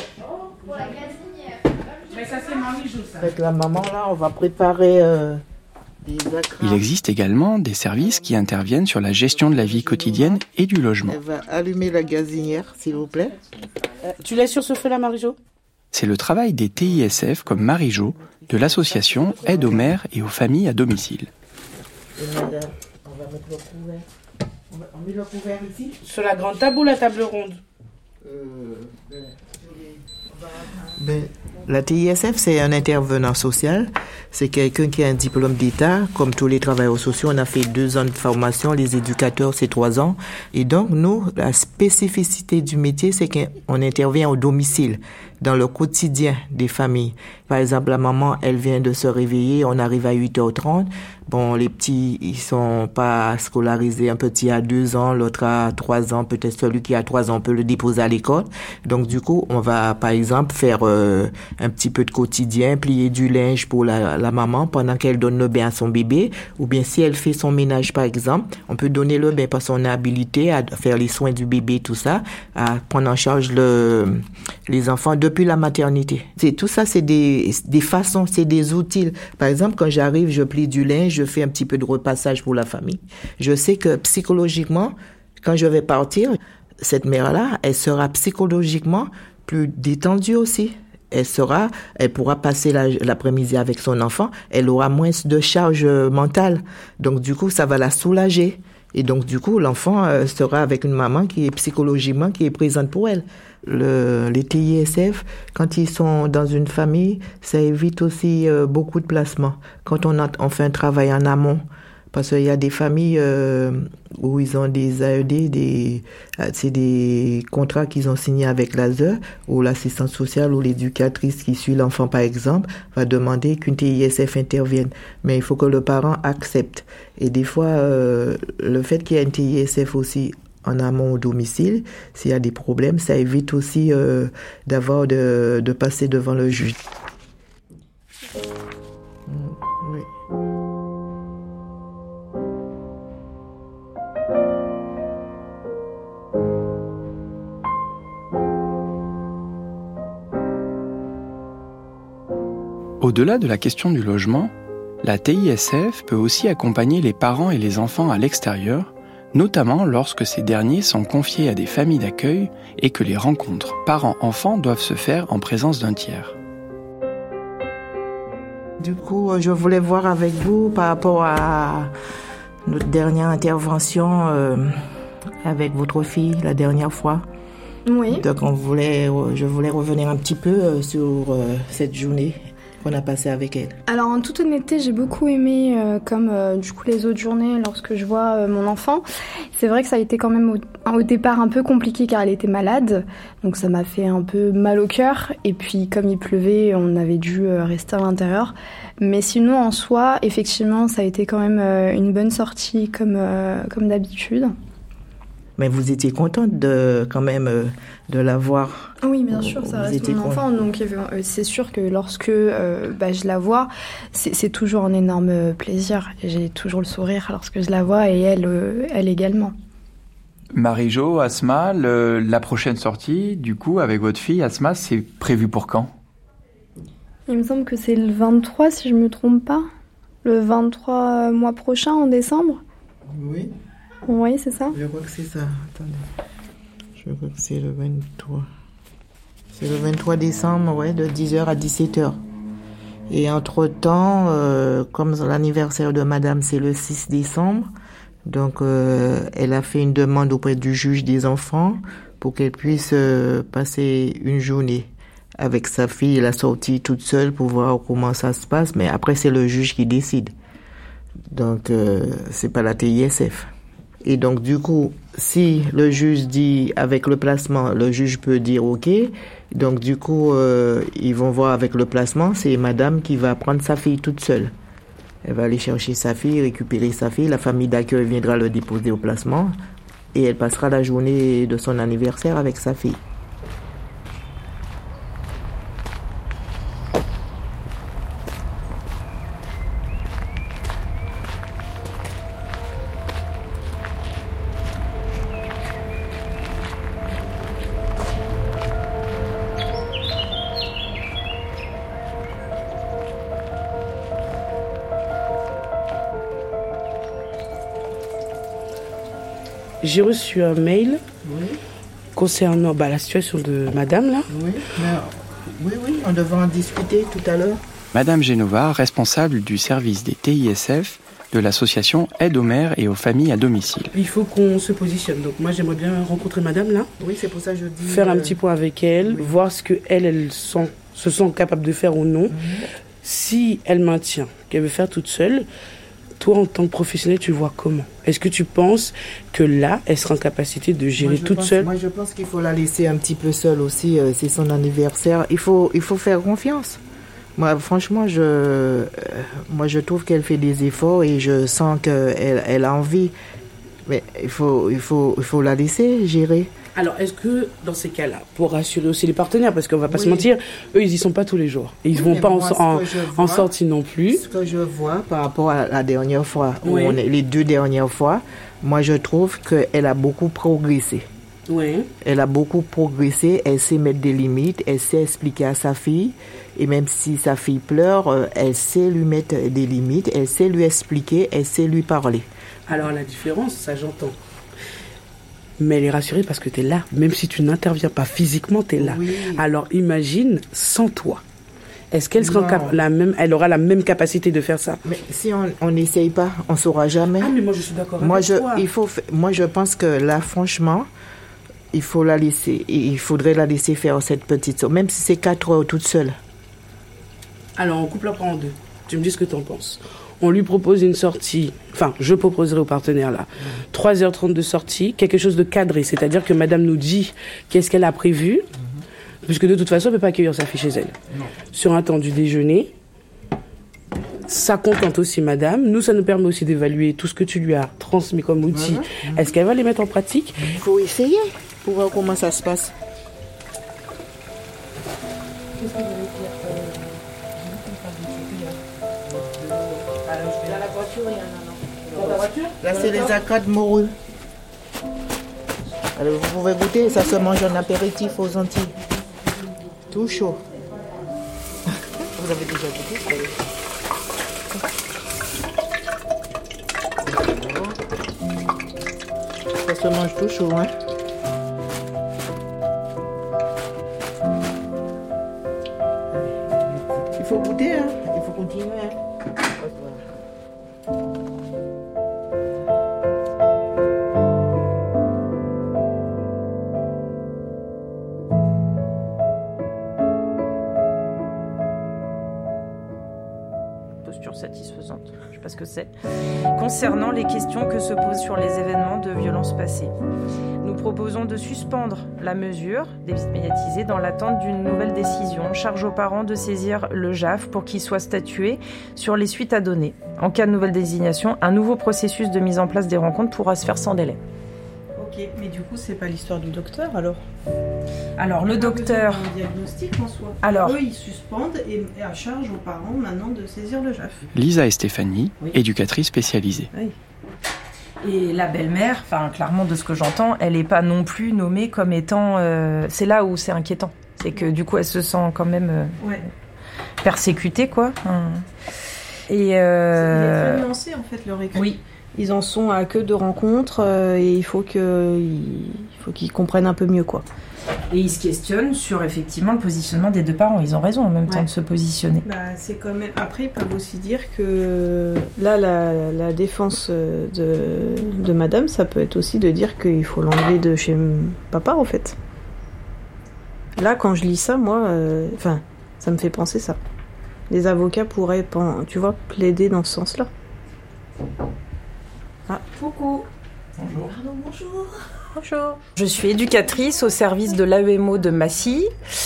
Avec la maman, là, on va préparer euh, des acras. Il existe également des services qui interviennent sur la gestion de la vie quotidienne et du logement. Elle va allumer la gazinière, s'il vous plaît. Euh, tu laisses sur ce feu-là, Marie-Jo ? C'est le travail des T I S F comme Marie-Jo, de l'association Aide aux mères et aux familles à domicile. Et madame, on va mettre le couvert. On, va, on met le couvert ici. Sur la grande table ou la table ronde ? euh, ben, ben, la T I S F, c'est un intervenant social. C'est quelqu'un qui a un diplôme d'État. Comme tous les travailleurs sociaux, on a fait deux ans de formation. Les éducateurs, c'est trois ans. Et donc, nous, la spécificité du métier, c'est qu'on intervient au domicile, dans le quotidien des familles. Par exemple, la maman, elle vient de se réveiller, on arrive à huit heures trente. Bon, les petits, ils sont pas scolarisés. Un petit a deux ans, l'autre a trois ans. Peut-être celui qui a trois ans, on peut le déposer à l'école. Donc, du coup, on va, par exemple, faire euh, un petit peu de quotidien, plier du linge pour la, la maman pendant qu'elle donne le bain à son bébé. Ou bien, si elle fait son ménage, par exemple, on peut donner le bain parce qu'on est habilité à faire les soins du bébé, tout ça, à prendre en charge le, les enfants depuis la maternité. C'est, tout ça, c'est des, des façons, c'est des outils. Par exemple, quand j'arrive, je plie du linge, je fais un petit peu de repassage pour la famille. Je sais que psychologiquement, quand je vais partir, cette mère-là, elle sera psychologiquement plus détendue aussi. Elle sera, elle pourra passer la, l'après-midi avec son enfant, elle aura moins de charge mentale. Donc, du coup, ça va la soulager. Et donc, du coup, l'enfant euh, sera avec une maman qui est psychologiquement, qui est présente pour elle. Le, les T I S F, quand ils sont dans une famille, ça évite aussi euh, beaucoup de placements. Quand on, a, on fait un travail en amont, parce qu'il y a des familles euh, où ils ont des A E D, des, c'est des contrats qu'ils ont signés avec l'A S E, où l'assistante sociale ou l'éducatrice qui suit l'enfant, par exemple, va demander qu'une T I S F intervienne. Mais il faut que le parent accepte. Et des fois, euh, le fait qu'il y ait une T I S F aussi en amont au domicile, s'il y a des problèmes, ça évite aussi euh, d'avoir de, de passer devant le juge. Oui. Au-delà de la question du logement, la T I S F peut aussi accompagner les parents et les enfants à l'extérieur, notamment lorsque ces derniers sont confiés à des familles d'accueil et que les rencontres parents-enfants doivent se faire en présence d'un tiers. Du coup, je voulais voir avec vous par rapport à notre dernière intervention euh, avec votre fille la dernière fois. Oui. Donc, on voulait, je voulais revenir un petit peu sur euh, cette journée qu'on a passée avec elle. Alors en toute honnêteté, j'ai beaucoup aimé euh, comme euh, du coup les autres journées lorsque je vois euh, mon enfant. C'est vrai que ça a été quand même au, au départ un peu compliqué car elle était malade, donc ça m'a fait un peu mal au cœur. Et puis comme il pleuvait, on avait dû euh, rester à l'intérieur. Mais sinon en soi, effectivement, ça a été quand même euh, une bonne sortie comme euh, comme d'habitude. Mais vous étiez contente de quand même euh, de la voir. Oui, bien sûr, ça reste mon enfant, donc euh, c'est sûr que lorsque euh, bah, je la vois, c'est, c'est toujours un énorme plaisir. J'ai toujours le sourire lorsque je la vois et elle, euh, elle également. Marie-Jo, Asma, le, la prochaine sortie, du coup, avec votre fille, Asma, c'est prévu pour quand ? Il me semble que c'est le vingt-trois, si je ne me trompe pas. Le vingt-trois mois prochain, en décembre. Oui. Oui, c'est ça. Je crois que c'est ça. Attendez. Je crois que c'est le vingt-trois. C'est le vingt-trois décembre, ouais, de dix heures à dix-sept heures. Et entre-temps, euh, comme l'anniversaire de madame, c'est le six décembre, donc euh, elle a fait une demande auprès du juge des enfants pour qu'elle puisse euh, passer une journée avec sa fille. Elle a sorti toute seule pour voir comment ça se passe, mais après c'est le juge qui décide. Donc euh, c'est pas la T I S F. Et donc du coup, si le juge dit avec le placement, le juge peut dire OK. Donc du coup, euh, ils vont voir avec le placement, c'est madame qui va prendre sa fille toute seule. Elle va aller chercher sa fille, récupérer sa fille, la famille d'accueil viendra le déposer au placement et elle passera la journée de son anniversaire avec sa fille. J'ai reçu un mail Oui. concernant bah, la situation de madame là. Oui, mais, oui, oui, on devrait en discuter tout à l'heure. Madame Genova, responsable du service des T I S F de l'association Aide aux mères et aux familles à domicile. Il faut qu'on se positionne. Donc moi j'aimerais bien rencontrer madame là. Oui, c'est pour ça que je dis... Faire un euh, petit point avec elle, oui. voir ce qu'elle, elle sent, se sent capable de faire ou non. Mm-hmm. Si elle maintient qu'elle veut faire toute seule, toi, en tant que professionnel, tu vois comment? Est-ce que tu penses que là, elle sera en capacité de gérer toute pense, seule? Moi, je pense qu'il faut la laisser un petit peu seule aussi. Euh, c'est son anniversaire. Il faut, il faut faire confiance. Moi, franchement, je, euh, moi, je trouve qu'elle fait des efforts et je sens qu'elle elle a envie. Mais il faut, il faut, il faut la laisser gérer. Alors, est-ce que, dans ces cas-là, pour rassurer aussi les partenaires, parce qu'on va pas oui. se mentir, eux, ils y sont pas tous les jours. Et ils oui, vont pas moi, en, en, vois, en sortie non plus. Ce que je vois par rapport à la dernière fois, oui. où on est, les deux dernières fois, moi, je trouve qu'elle a beaucoup progressé. Oui. Elle a beaucoup progressé, elle sait mettre des limites, elle sait expliquer à sa fille. Et même si sa fille pleure, elle sait lui mettre des limites, elle sait lui expliquer, elle sait lui parler. Alors, la différence, ça j'entends. Mais elle est rassurée parce que tu es là. Même si tu n'interviens pas physiquement, tu es là. Oui. Alors imagine, sans toi, est-ce qu'elle sera cap- la même, elle aura la même capacité de faire ça? Mais si on n'essaye pas, on ne saura jamais. Ah, mais moi je suis d'accord moi, avec je, toi. Il faut, moi je pense que là, franchement, il faut la laisser, il faudrait la laisser faire cette petite chose, même si c'est quatre heures toute seule. Alors on coupe la part en deux. Tu me dis ce que tu en penses. On lui propose une sortie, enfin, je proposerai au partenaire là, mmh. trois heures trente de sortie, quelque chose de cadré, c'est-à-dire que madame nous dit qu'est-ce qu'elle a prévu, mmh. puisque de toute façon, elle ne peut pas accueillir sa fille chez elle. Non. Sur un temps du déjeuner, ça contente aussi madame. Nous, ça nous permet aussi d'évaluer tout ce que tu lui as transmis comme outil. Mmh. Est-ce qu'elle va les mettre en pratique? Il faut essayer pour voir comment ça se passe. Qu'est-ce que vous voulez dire? Là, c'est les acades morues. Alors, vous pouvez goûter, ça se mange en apéritif aux Antilles. Tout chaud. Vous avez déjà goûté? Ça se mange tout chaud, hein? Il faut goûter, hein? Il faut continuer, hein? satisfaisante, je sais pas ce que c'est, concernant les questions que se posent sur les événements de violence passés. Nous proposons de suspendre la mesure des visites médiatisées dans l'attente d'une nouvelle décision. Charge aux parents de saisir le J A F pour qu'il soit statué sur les suites à donner. En cas de nouvelle désignation, un nouveau processus de mise en place des rencontres pourra se faire sans délai. Ok, mais du coup, c'est pas l'histoire du docteur alors? Alors, le docteur... Un diagnostic en soi. Alors... Eux, ils suspendent et à charge aux parents maintenant de saisir le J A F. Lisa et Stéphanie, oui. éducatrices spécialisées. Oui. Et la belle-mère, enfin, clairement, de ce que j'entends, elle n'est pas non plus nommée comme étant... Euh, c'est là où c'est inquiétant. C'est que, du coup, elle se sent quand même euh, ouais. persécutée, quoi. Hum. Et... Euh... Il est très nuancé, en fait, leur écrit. Oui. Ils en sont à que de rencontres euh, et il faut que, il faut qu'ils comprennent un peu mieux, quoi. Et ils se questionnent sur effectivement le positionnement des deux parents. Ils ont raison en même temps Ouais. de se positionner. Bah, c'est quand même... Après, ils peuvent aussi dire que là, la, la défense de, de madame, ça peut être aussi de dire qu'il faut l'enlever de chez papa, en fait. Là, quand je lis ça, moi, euh, enfin, ça me fait penser ça. Les avocats pourraient, tu vois, plaider dans ce sens-là. Ah, coucou. Bonjour. Pardon, bonjour. Bonjour. Je suis éducatrice au service de l'A E M O de Massy.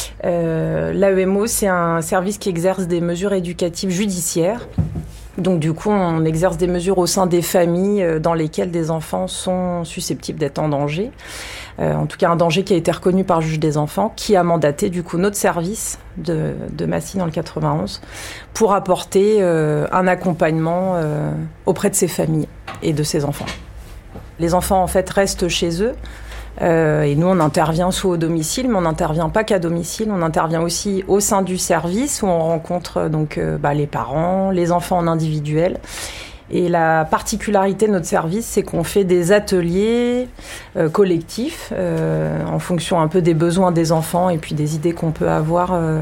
Euh, L'A E M O, c'est un service qui exerce des mesures éducatives judiciaires. Donc du coup, on exerce des mesures au sein des familles dans lesquelles des enfants sont susceptibles d'être en danger. Euh, en tout cas, un danger qui a été reconnu par le juge des enfants, qui a mandaté du coup notre service de, de Massy dans le quatre-vingt-onze pour apporter euh, un accompagnement euh, auprès de ces familles et de ces enfants. Les enfants, en fait, restent chez eux. Euh, et nous, on intervient soit au domicile, mais on n'intervient pas qu'à domicile. On intervient aussi au sein du service où on rencontre donc euh, bah, les parents, les enfants en individuel. Et la particularité de notre service, c'est qu'on fait des ateliers euh, collectifs euh, en fonction un peu des besoins des enfants et puis des idées qu'on peut avoir. Euh,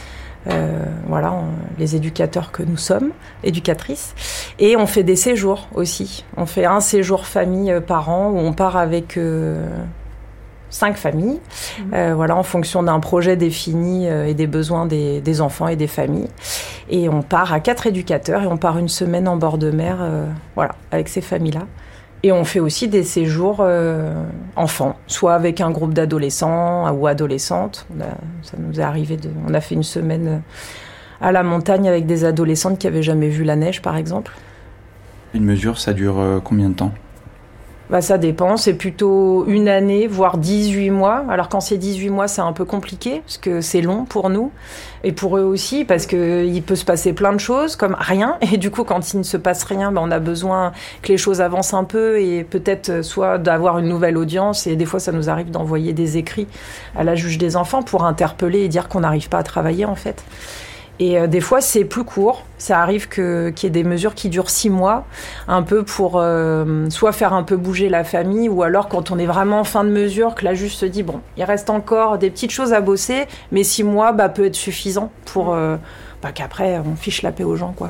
Euh, voilà, on, les éducateurs que nous sommes, éducatrices. Et on fait des séjours aussi. On fait un séjour famille euh, par an où on part avec euh, cinq familles, mmh. euh, voilà, en fonction d'un projet défini euh, et des besoins des, des enfants et des familles. Et on part à quatre éducateurs et on part une semaine en bord de mer, euh, voilà, avec ces familles-là. Et on fait aussi des séjours euh, enfants, soit avec un groupe d'adolescents ou adolescentes. On a, ça nous est arrivé de, on a fait une semaine à la montagne avec des adolescentes qui n'avaient jamais vu la neige, par exemple. Une mesure, ça dure euh, combien de temps ? Bah, ça dépend, c'est plutôt une année, voire dix-huit mois. Alors quand c'est dix-huit mois, c'est un peu compliqué, parce que c'est long pour nous, et pour eux aussi, parce qu'il peut se passer plein de choses, comme rien. Et du coup, quand il ne se passe rien, bah, on a besoin que les choses avancent un peu, et peut-être soit d'avoir une nouvelle audience, et des fois ça nous arrive d'envoyer des écrits à la juge des enfants pour interpeller et dire qu'on n'arrive pas à travailler, en fait. Et euh, des fois, c'est plus court. Ça arrive que, qu'il y ait des mesures qui durent six mois, un peu pour euh, soit faire un peu bouger la famille, ou alors quand on est vraiment en fin de mesure, que la juge se dit, bon, il reste encore des petites choses à bosser, mais six mois bah, peut être suffisant pour euh, bah, qu'après, on fiche la paix aux gens, quoi.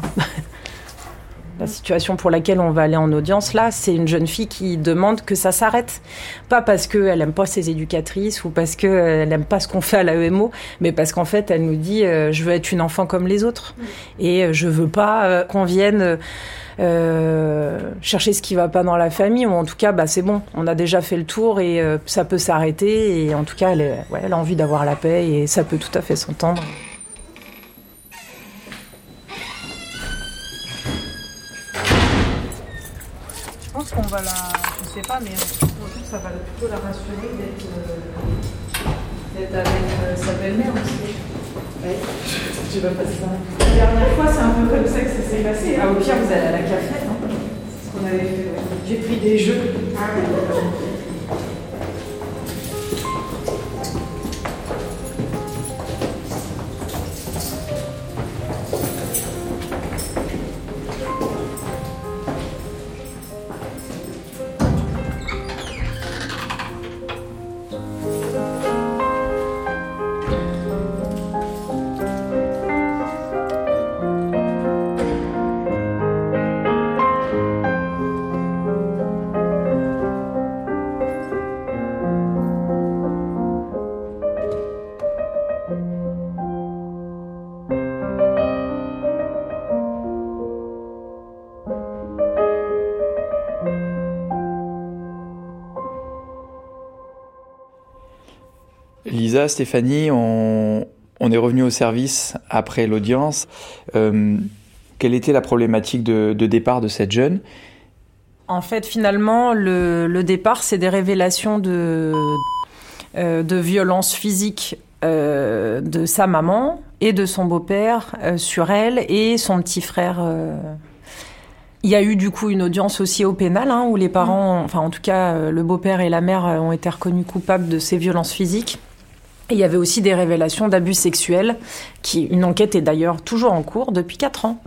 La situation pour laquelle on va aller en audience, là, c'est une jeune fille qui demande que ça s'arrête. Pas parce qu'elle n'aime pas ses éducatrices ou parce qu'elle n'aime pas ce qu'on fait à l'A E M O, mais parce qu'en fait, elle nous dit euh, « je veux être une enfant comme les autres ». Et euh, je veux pas euh, qu'on vienne euh, chercher ce qui va pas dans la famille, ou en tout cas, bah, c'est bon, on a déjà fait le tour et euh, ça peut s'arrêter. Et en tout cas, elle, est, ouais, elle a envie d'avoir la paix et ça peut tout à fait s'entendre. Je pense qu'on va la... Je sais pas, mais ça va plutôt la rassurer d'être, euh, d'être avec euh, sa belle-mère aussi. Ouais. Tu vas passer ça. La dernière fois, c'est un peu comme ça que ça s'est passé. Ah, au pire, vous allez à la cafette, non ? C'est ce qu'on avait fait. Ouais. J'ai pris des jeux. Ah, ouais. Lisa, Stéphanie, on, on est revenu au service après l'audience. Euh, quelle était la problématique de, de départ de cette jeune ? En fait, finalement, le, le départ, c'est des révélations de, euh, de violences physiques euh, de sa maman et de son beau-père euh, sur elle et son petit frère. Euh. Il y a eu du coup une audience aussi au pénal, hein, où les parents, enfin en tout cas euh, le beau-père et la mère euh, ont été reconnus coupables de ces violences physiques. Et il y avait aussi des révélations d'abus sexuels, qui, une enquête est d'ailleurs toujours en cours depuis quatre ans,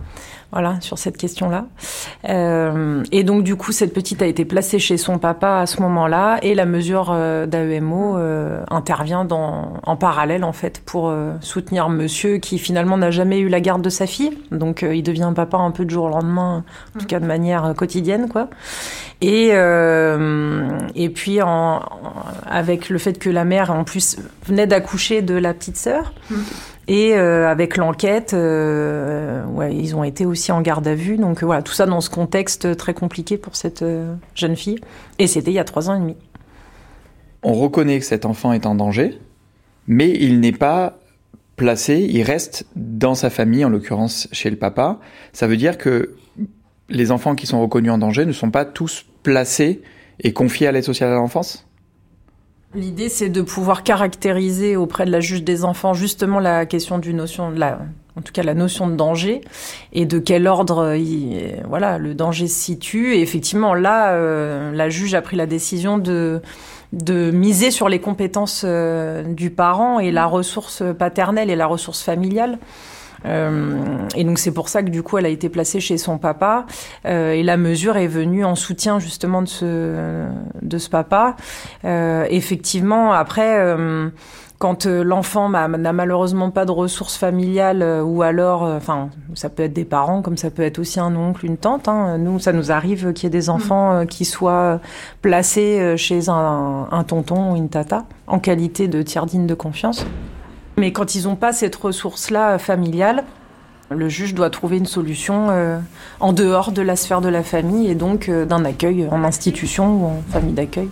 Voilà, sur cette question-là. Euh, et donc, du coup, cette petite a été placée chez son papa à ce moment-là, et la mesure euh, d'A E M O euh, intervient dans, en parallèle, en fait, pour euh, soutenir monsieur qui, finalement, n'a jamais eu la garde de sa fille. Donc, euh, il devient papa un peu du jour au lendemain, en tout cas de manière euh, quotidienne, quoi. Et, euh, et puis, en, en, avec le fait que la mère, en plus, venait d'accoucher de la petite sœur, mmh. Et euh, avec l'enquête, euh, ouais, ils ont été aussi en garde à vue. Donc euh, voilà, tout ça dans ce contexte très compliqué pour cette euh, jeune fille. Et c'était il y a trois ans et demi. On reconnaît que cet enfant est en danger, mais il n'est pas placé, il reste dans sa famille, en l'occurrence chez le papa. Ça veut dire que les enfants qui sont reconnus en danger ne sont pas tous placés et confiés à l'aide sociale à l'enfance ? L'idée, c'est de pouvoir caractériser auprès de la juge des enfants justement la question du notion de la, en tout cas la notion de danger et de quel ordre, il, voilà, le danger se situe. Et effectivement, là, euh, la juge a pris la décision de de miser sur les compétences euh, du parent et la ressource paternelle et la ressource familiale. Euh, et donc c'est pour ça que du coup elle a été placée chez son papa euh, et la mesure est venue en soutien justement de ce de ce papa. Euh, effectivement après euh, quand euh, l'enfant bah, n'a malheureusement pas de ressources familiales euh, ou alors enfin euh, ça peut être des parents comme ça peut être aussi un oncle, une tante, hein. Nous ça nous arrive qu'il y ait des enfants euh, qui soient placés euh, chez un, un tonton ou une tata en qualité de tiers digne de confiance. Mais quand ils n'ont pas cette ressource-là familiale, le juge doit trouver une solution euh, en dehors de la sphère de la famille et donc euh, d'un accueil en institution ou en famille d'accueil.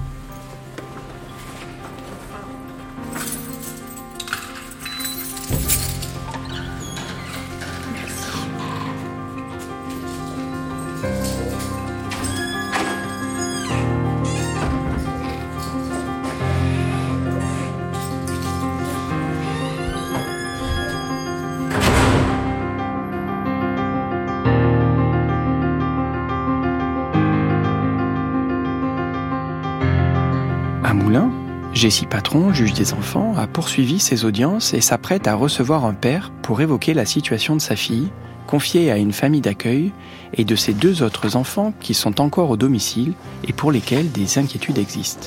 À Moulins, Jessie Patron, juge des enfants, a poursuivi ses audiences et s'apprête à recevoir un père pour évoquer la situation de sa fille, confiée à une famille d'accueil, et de ses deux autres enfants qui sont encore au domicile et pour lesquels des inquiétudes existent.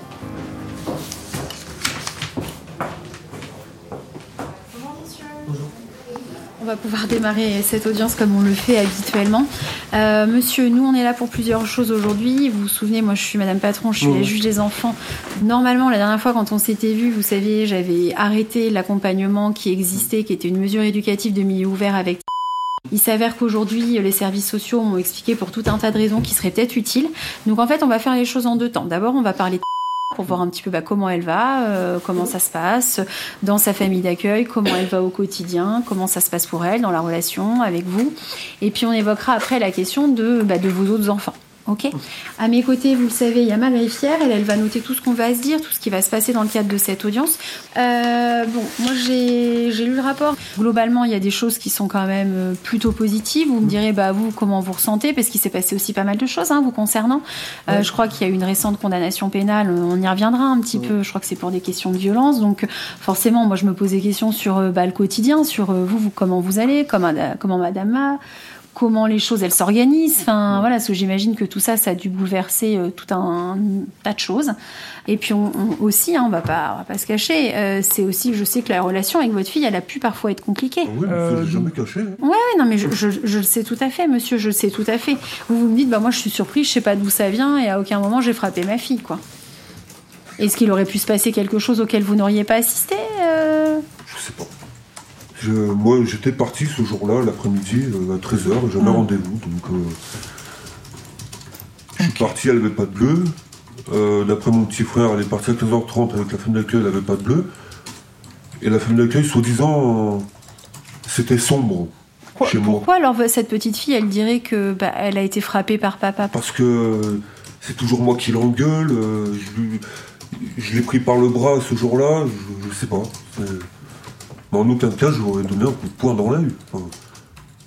On va pouvoir démarrer cette audience comme on le fait habituellement. Euh, monsieur, nous on est là pour plusieurs choses aujourd'hui. Vous vous souvenez, moi je suis Madame Patron, je suis la juge des enfants. Normalement, la dernière fois quand on s'était vu, vous savez, j'avais arrêté l'accompagnement qui existait, qui était une mesure éducative de milieu ouvert avec... Il s'avère qu'aujourd'hui, les services sociaux m'ont expliqué pour tout un tas de raisons qui seraient peut-être utiles. Donc en fait, on va faire les choses en deux temps. D'abord, on va parler de... pour voir un petit peu bah, comment elle va, euh, comment ça se passe dans sa famille d'accueil, comment elle va au quotidien, comment ça se passe pour elle dans la relation avec vous. Et puis on évoquera après la question de, bah, de vos autres enfants. Ok. À mes côtés, vous le savez, il y a ma greffière. Elle, elle va noter tout ce qu'on va se dire, tout ce qui va se passer dans le cadre de cette audience. Euh, bon, moi, j'ai, j'ai lu le rapport. Globalement, il y a des choses qui sont quand même plutôt positives. Vous me direz, bah, vous, comment vous ressentez, parce qu'il s'est passé aussi pas mal de choses, hein, vous concernant. Euh, ouais. Je crois qu'il y a eu une récente condamnation pénale. On y reviendra un petit ouais. peu. Je crois que c'est pour des questions de violence. Donc, forcément, moi, je me pose des questions sur bah, le quotidien, sur euh, vous, vous, comment vous allez, comment, comment Madame a... comment les choses elles s'organisent, enfin voilà, parce que j'imagine que tout ça ça a dû bouleverser euh, tout un, un tas de choses. Et puis on, on aussi hein, on va pas on va pas se cacher, euh, c'est aussi, je sais que la relation avec votre fille elle a pu parfois être compliquée. Ah oui, mais euh, c'est jamais caché. Hein. Ouais, ouais non mais je, je, je le sais tout à fait monsieur, je le sais tout à fait. Vous vous me dites bah moi je suis surprise, je sais pas d'où ça vient et à aucun moment j'ai frappé ma fille quoi. Est-ce qu'il aurait pu se passer quelque chose auquel vous n'auriez pas assisté euh... Je sais pas. Je, moi, j'étais parti ce jour-là, l'après-midi, euh, à treize heures, et j'avais mmh. rendez-vous. Donc, euh, je suis okay. parti, elle n'avait pas de bleu. Euh, d'après mon petit frère, elle est partie à quinze heures trente avec la famille d'accueil, elle n'avait pas de bleu. Et la famille d'accueil, soi-disant, euh, c'était sombre Quoi, chez moi. Pourquoi alors cette petite fille, elle dirait que bah, elle a été frappée par papa? Parce que euh, c'est toujours moi qui l'engueule. Euh, je, je l'ai pris par le bras ce jour-là, je, je sais pas. C'est... Mais en aucun cas, je lui aurais donné un coup de poing dans l'œil. Enfin...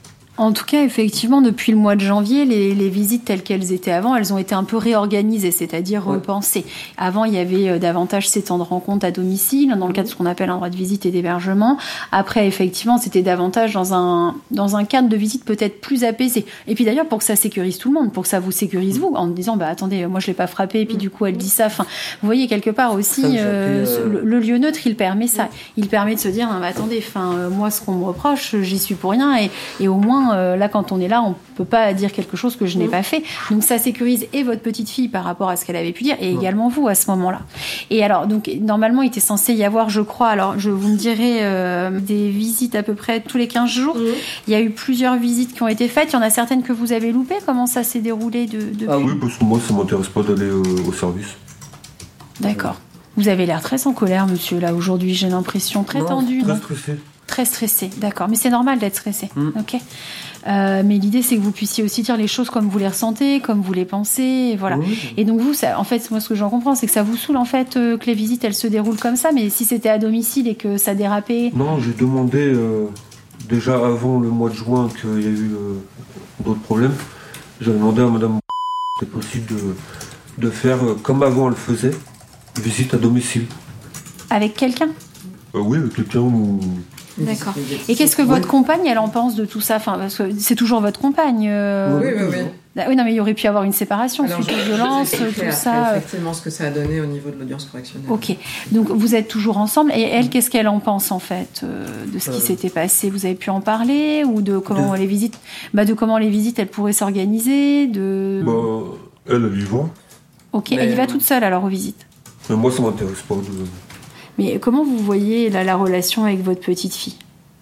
En tout cas, effectivement, depuis le mois de janvier, les, les visites telles qu'elles étaient avant, elles ont été un peu réorganisées, c'est-à-dire ouais. repensées. Avant, il y avait euh, davantage ces temps de rencontre à domicile, dans le cadre de ce qu'on appelle un droit de visite et d'hébergement. Après, effectivement, c'était davantage dans un, dans un cadre de visite peut-être plus apaisé. Et puis d'ailleurs, pour que ça sécurise tout le monde, pour que ça vous sécurise vous, en disant, bah attendez, moi je l'ai pas frappé, et puis du coup elle dit ça. Enfin, vous voyez quelque part aussi, euh, euh... le, le lieu neutre, il permet ça. Il permet de se dire, bah, attendez, enfin, euh, moi ce qu'on me reproche, j'y suis pour rien, et, et au moins euh, là, quand on est là, on peut pas dire quelque chose que je n'ai pas fait. Donc ça sécurise et votre petite fille par rapport à ce qu'elle avait pu dire, et également vous à ce moment-là. Et alors, donc normalement, il était censé y avoir, je crois, alors je vous me direz, euh, des visites à peu près tous les quinze jours. Mmh. Il y a eu plusieurs visites qui ont été faites. Il y en a certaines que vous avez loupées. Comment ça s'est déroulé de, depuis... Ah oui, parce que moi, ça m'intéresse pas d'aller euh, au service. D'accord. Vous avez l'air très en colère, monsieur, là, aujourd'hui. J'ai l'impression très non, tendu. Très non stressé. Très stressé, d'accord. Mais c'est normal d'être stressé, mmh. ok. Euh, mais l'idée, c'est que vous puissiez aussi dire les choses comme vous les ressentez, comme vous les pensez, voilà. Oui. Et donc vous, ça, en fait, moi, ce que j'en comprends, c'est que ça vous saoule, en fait, euh, que les visites, elles se déroulent comme ça. Mais si c'était à domicile et que ça dérapait... Non, j'ai demandé, euh, déjà avant le mois de juin, qu'il y a eu euh, d'autres problèmes. J'avais demandé à madame si c'était possible de, de faire, euh, comme avant elle faisait, visite à domicile. Avec quelqu'un ? euh, Oui, avec quelqu'un ou... D'accord. Et qu'est-ce que votre compagne, elle en pense de tout ça ? Enfin, parce que c'est toujours votre compagne. Euh... Oui, oui, oui. Ah, oui, non, mais il y aurait pu y avoir une séparation Alors, suite aux violences, tout après, ça. Effectivement, ce que ça a donné au niveau de l'audience correctionnelle. Ok. Donc, vous êtes toujours ensemble. Et elle, qu'est-ce qu'elle en pense, en fait, euh, de ce qui euh... s'était passé ? Vous avez pu en parler ? Ou de comment de... les visites, bah, de comment les visites, elles pourraient s'organiser de... Bah, elle, elle y va. Ok. Mais... Elle y va toute seule, alors, aux visites ? Mais moi, ça m'intéresse pas de... Mais comment vous voyez là, la relation avec votre petite fille ?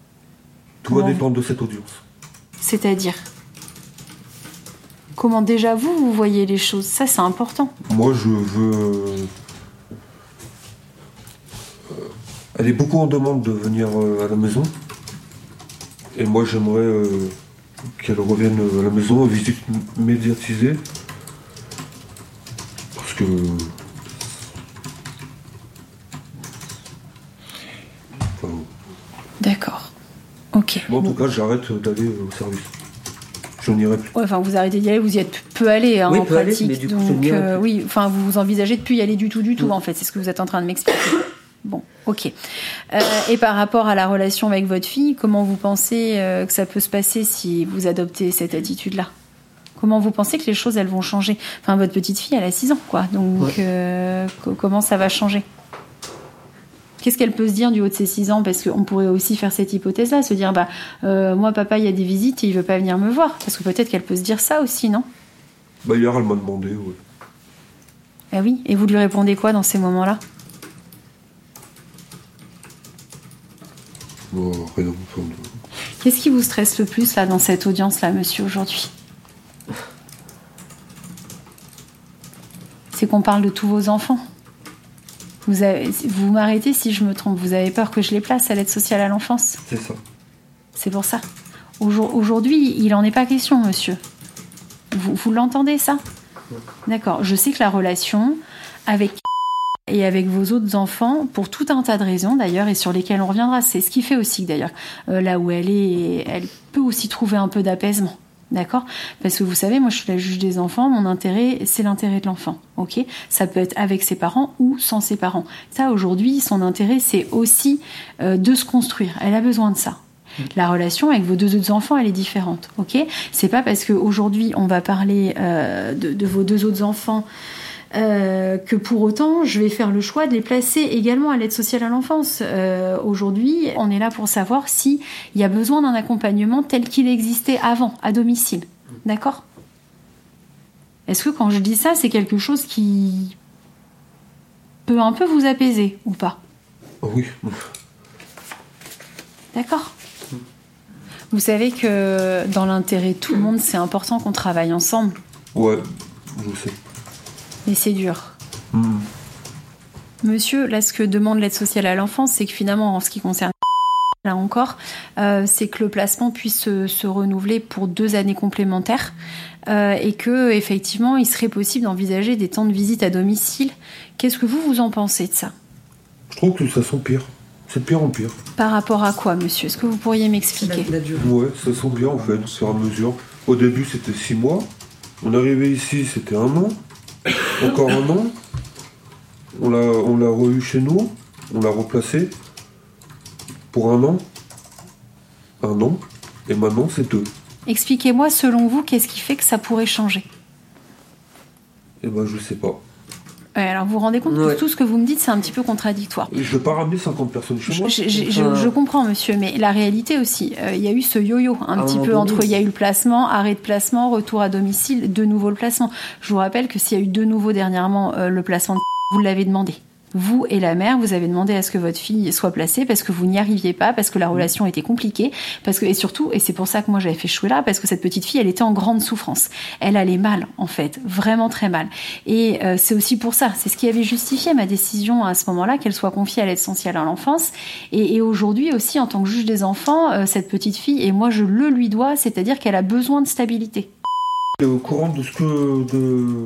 Tout va dépendre de cette audience. C'est-à-dire ? Comment déjà vous, vous voyez les choses ? Ça, c'est important. Moi, je veux... Elle est beaucoup en demande de venir à la maison. Et moi, j'aimerais euh, qu'elle revienne à la maison, visite médiatisée. Parce que... Enfin... D'accord. Ok. Moi, en tout cas, j'arrête d'aller au service. Je n'irai plus. Ouais, enfin, vous arrêtez d'y aller, vous y êtes peu allé hein, oui, en peu pratique. Aller, mais du coup, donc, euh, oui, enfin, vous vous envisagez de plus y aller du tout, du tout, oui. en fait. C'est ce que vous êtes en train de m'expliquer. Bon, ok. Euh, et par rapport à la relation avec votre fille, comment vous pensez euh, que ça peut se passer si vous adoptez cette attitude-là ? Comment vous pensez que les choses, elles vont changer ? Enfin, votre petite fille, elle a six ans, quoi. Donc, ouais. euh, comment ça va changer ? Qu'est-ce qu'elle peut se dire du haut de ses six ans ? Parce qu'on pourrait aussi faire cette hypothèse-là, se dire, bah, euh, moi, papa, il y a des visites et il veut pas venir me voir. Parce que peut-être qu'elle peut se dire ça aussi, non ? Bah, hier, elle m'a demandé, oui. Ah oui ? Et vous lui répondez quoi dans ces moments-là ? Bon, rien de... Qu'est-ce qui vous stresse le plus, là, dans cette audience-là, monsieur, aujourd'hui ? C'est qu'on parle de tous vos enfants. Vous, avez, vous m'arrêtez si je me trompe. Vous avez peur que je les place à l'aide sociale à l'enfance ? C'est ça. C'est pour ça. Aujourd'hui, il n'en est pas question, monsieur. Vous, vous l'entendez, ça ? D'accord. Je sais que la relation avec et avec vos autres enfants, pour tout un tas de raisons, d'ailleurs, et sur lesquelles on reviendra, c'est ce qui fait aussi que, d'ailleurs, euh, là où elle est, elle peut aussi trouver un peu d'apaisement. D'accord ? Parce que vous savez, moi je suis la juge des enfants, mon intérêt, c'est l'intérêt de l'enfant. Ok ? Ça peut être avec ses parents ou sans ses parents. Ça, aujourd'hui, son intérêt, c'est aussi euh, de se construire. Elle a besoin de ça. La relation avec vos deux autres enfants, elle est différente. Ok ? C'est pas parce qu'aujourd'hui, on va parler euh, de, de vos deux autres enfants Euh, que pour autant, je vais faire le choix de les placer également à l'aide sociale à l'enfance. Euh, aujourd'hui, on est là pour savoir s'il y a besoin d'un accompagnement tel qu'il existait avant, à domicile. D'accord ? Est-ce que quand je dis ça, c'est quelque chose qui peut un peu vous apaiser ou pas ? Oui. D'accord. Vous savez que dans l'intérêt de tout le monde, c'est important qu'on travaille ensemble. Ouais, je sais. Mais c'est dur. Mmh. Monsieur, là, ce que demande l'aide sociale à l'enfance, c'est que finalement, en ce qui concerne là encore, euh, c'est que le placement puisse se, se renouveler pour deux années complémentaires euh, et que effectivement, il serait possible d'envisager des temps de visite à domicile. Qu'est-ce que vous, vous en pensez de ça ? Je trouve que ça s'empire. C'est de pire en pire. Par rapport à quoi, monsieur? Est-ce que vous pourriez m'expliquer? Ouais, ça sent bien en fait, au fur et à mesure. Au début, c'était six mois. On est arrivé ici, c'était un an. Encore un an. On l'a, on l'a re-eu chez nous. On l'a replacé. Pour un an. Un an. Et maintenant, c'est deux. Expliquez-moi, selon vous, qu'est-ce qui fait que ça pourrait changer? Eh ben, je sais pas. Ouais, alors vous vous rendez compte Ouais. que tout ce que vous me dites, c'est un petit peu contradictoire. Je ne vais pas ramener cinquante personnes chez moi. Je, je- je- je comprends, monsieur, mais la réalité aussi, euh, il y a eu ce yo-yo un À un petit moment peu donné. entre il y a eu le placement, arrêt de placement, retour à domicile, de nouveau le placement. Je vous rappelle que s'il y a eu de nouveau dernièrement euh, le placement, de vous l'avez demandé. Vous et la mère, vous avez demandé à ce que votre fille soit placée parce que vous n'y arriviez pas, parce que la relation était compliquée, parce que et surtout, et c'est pour ça que moi j'avais fait chouer là, parce que cette petite fille, elle était en grande souffrance. Elle allait mal, en fait, vraiment très mal. Et euh, c'est aussi pour ça, c'est ce qui avait justifié ma décision à ce moment-là, qu'elle soit confiée à l'aide sociale à l'enfance. Et, et aujourd'hui aussi, en tant que juge des enfants, euh, cette petite fille, et moi je le lui dois, c'est-à-dire qu'elle a besoin de stabilité. Elle est au courant de ce que de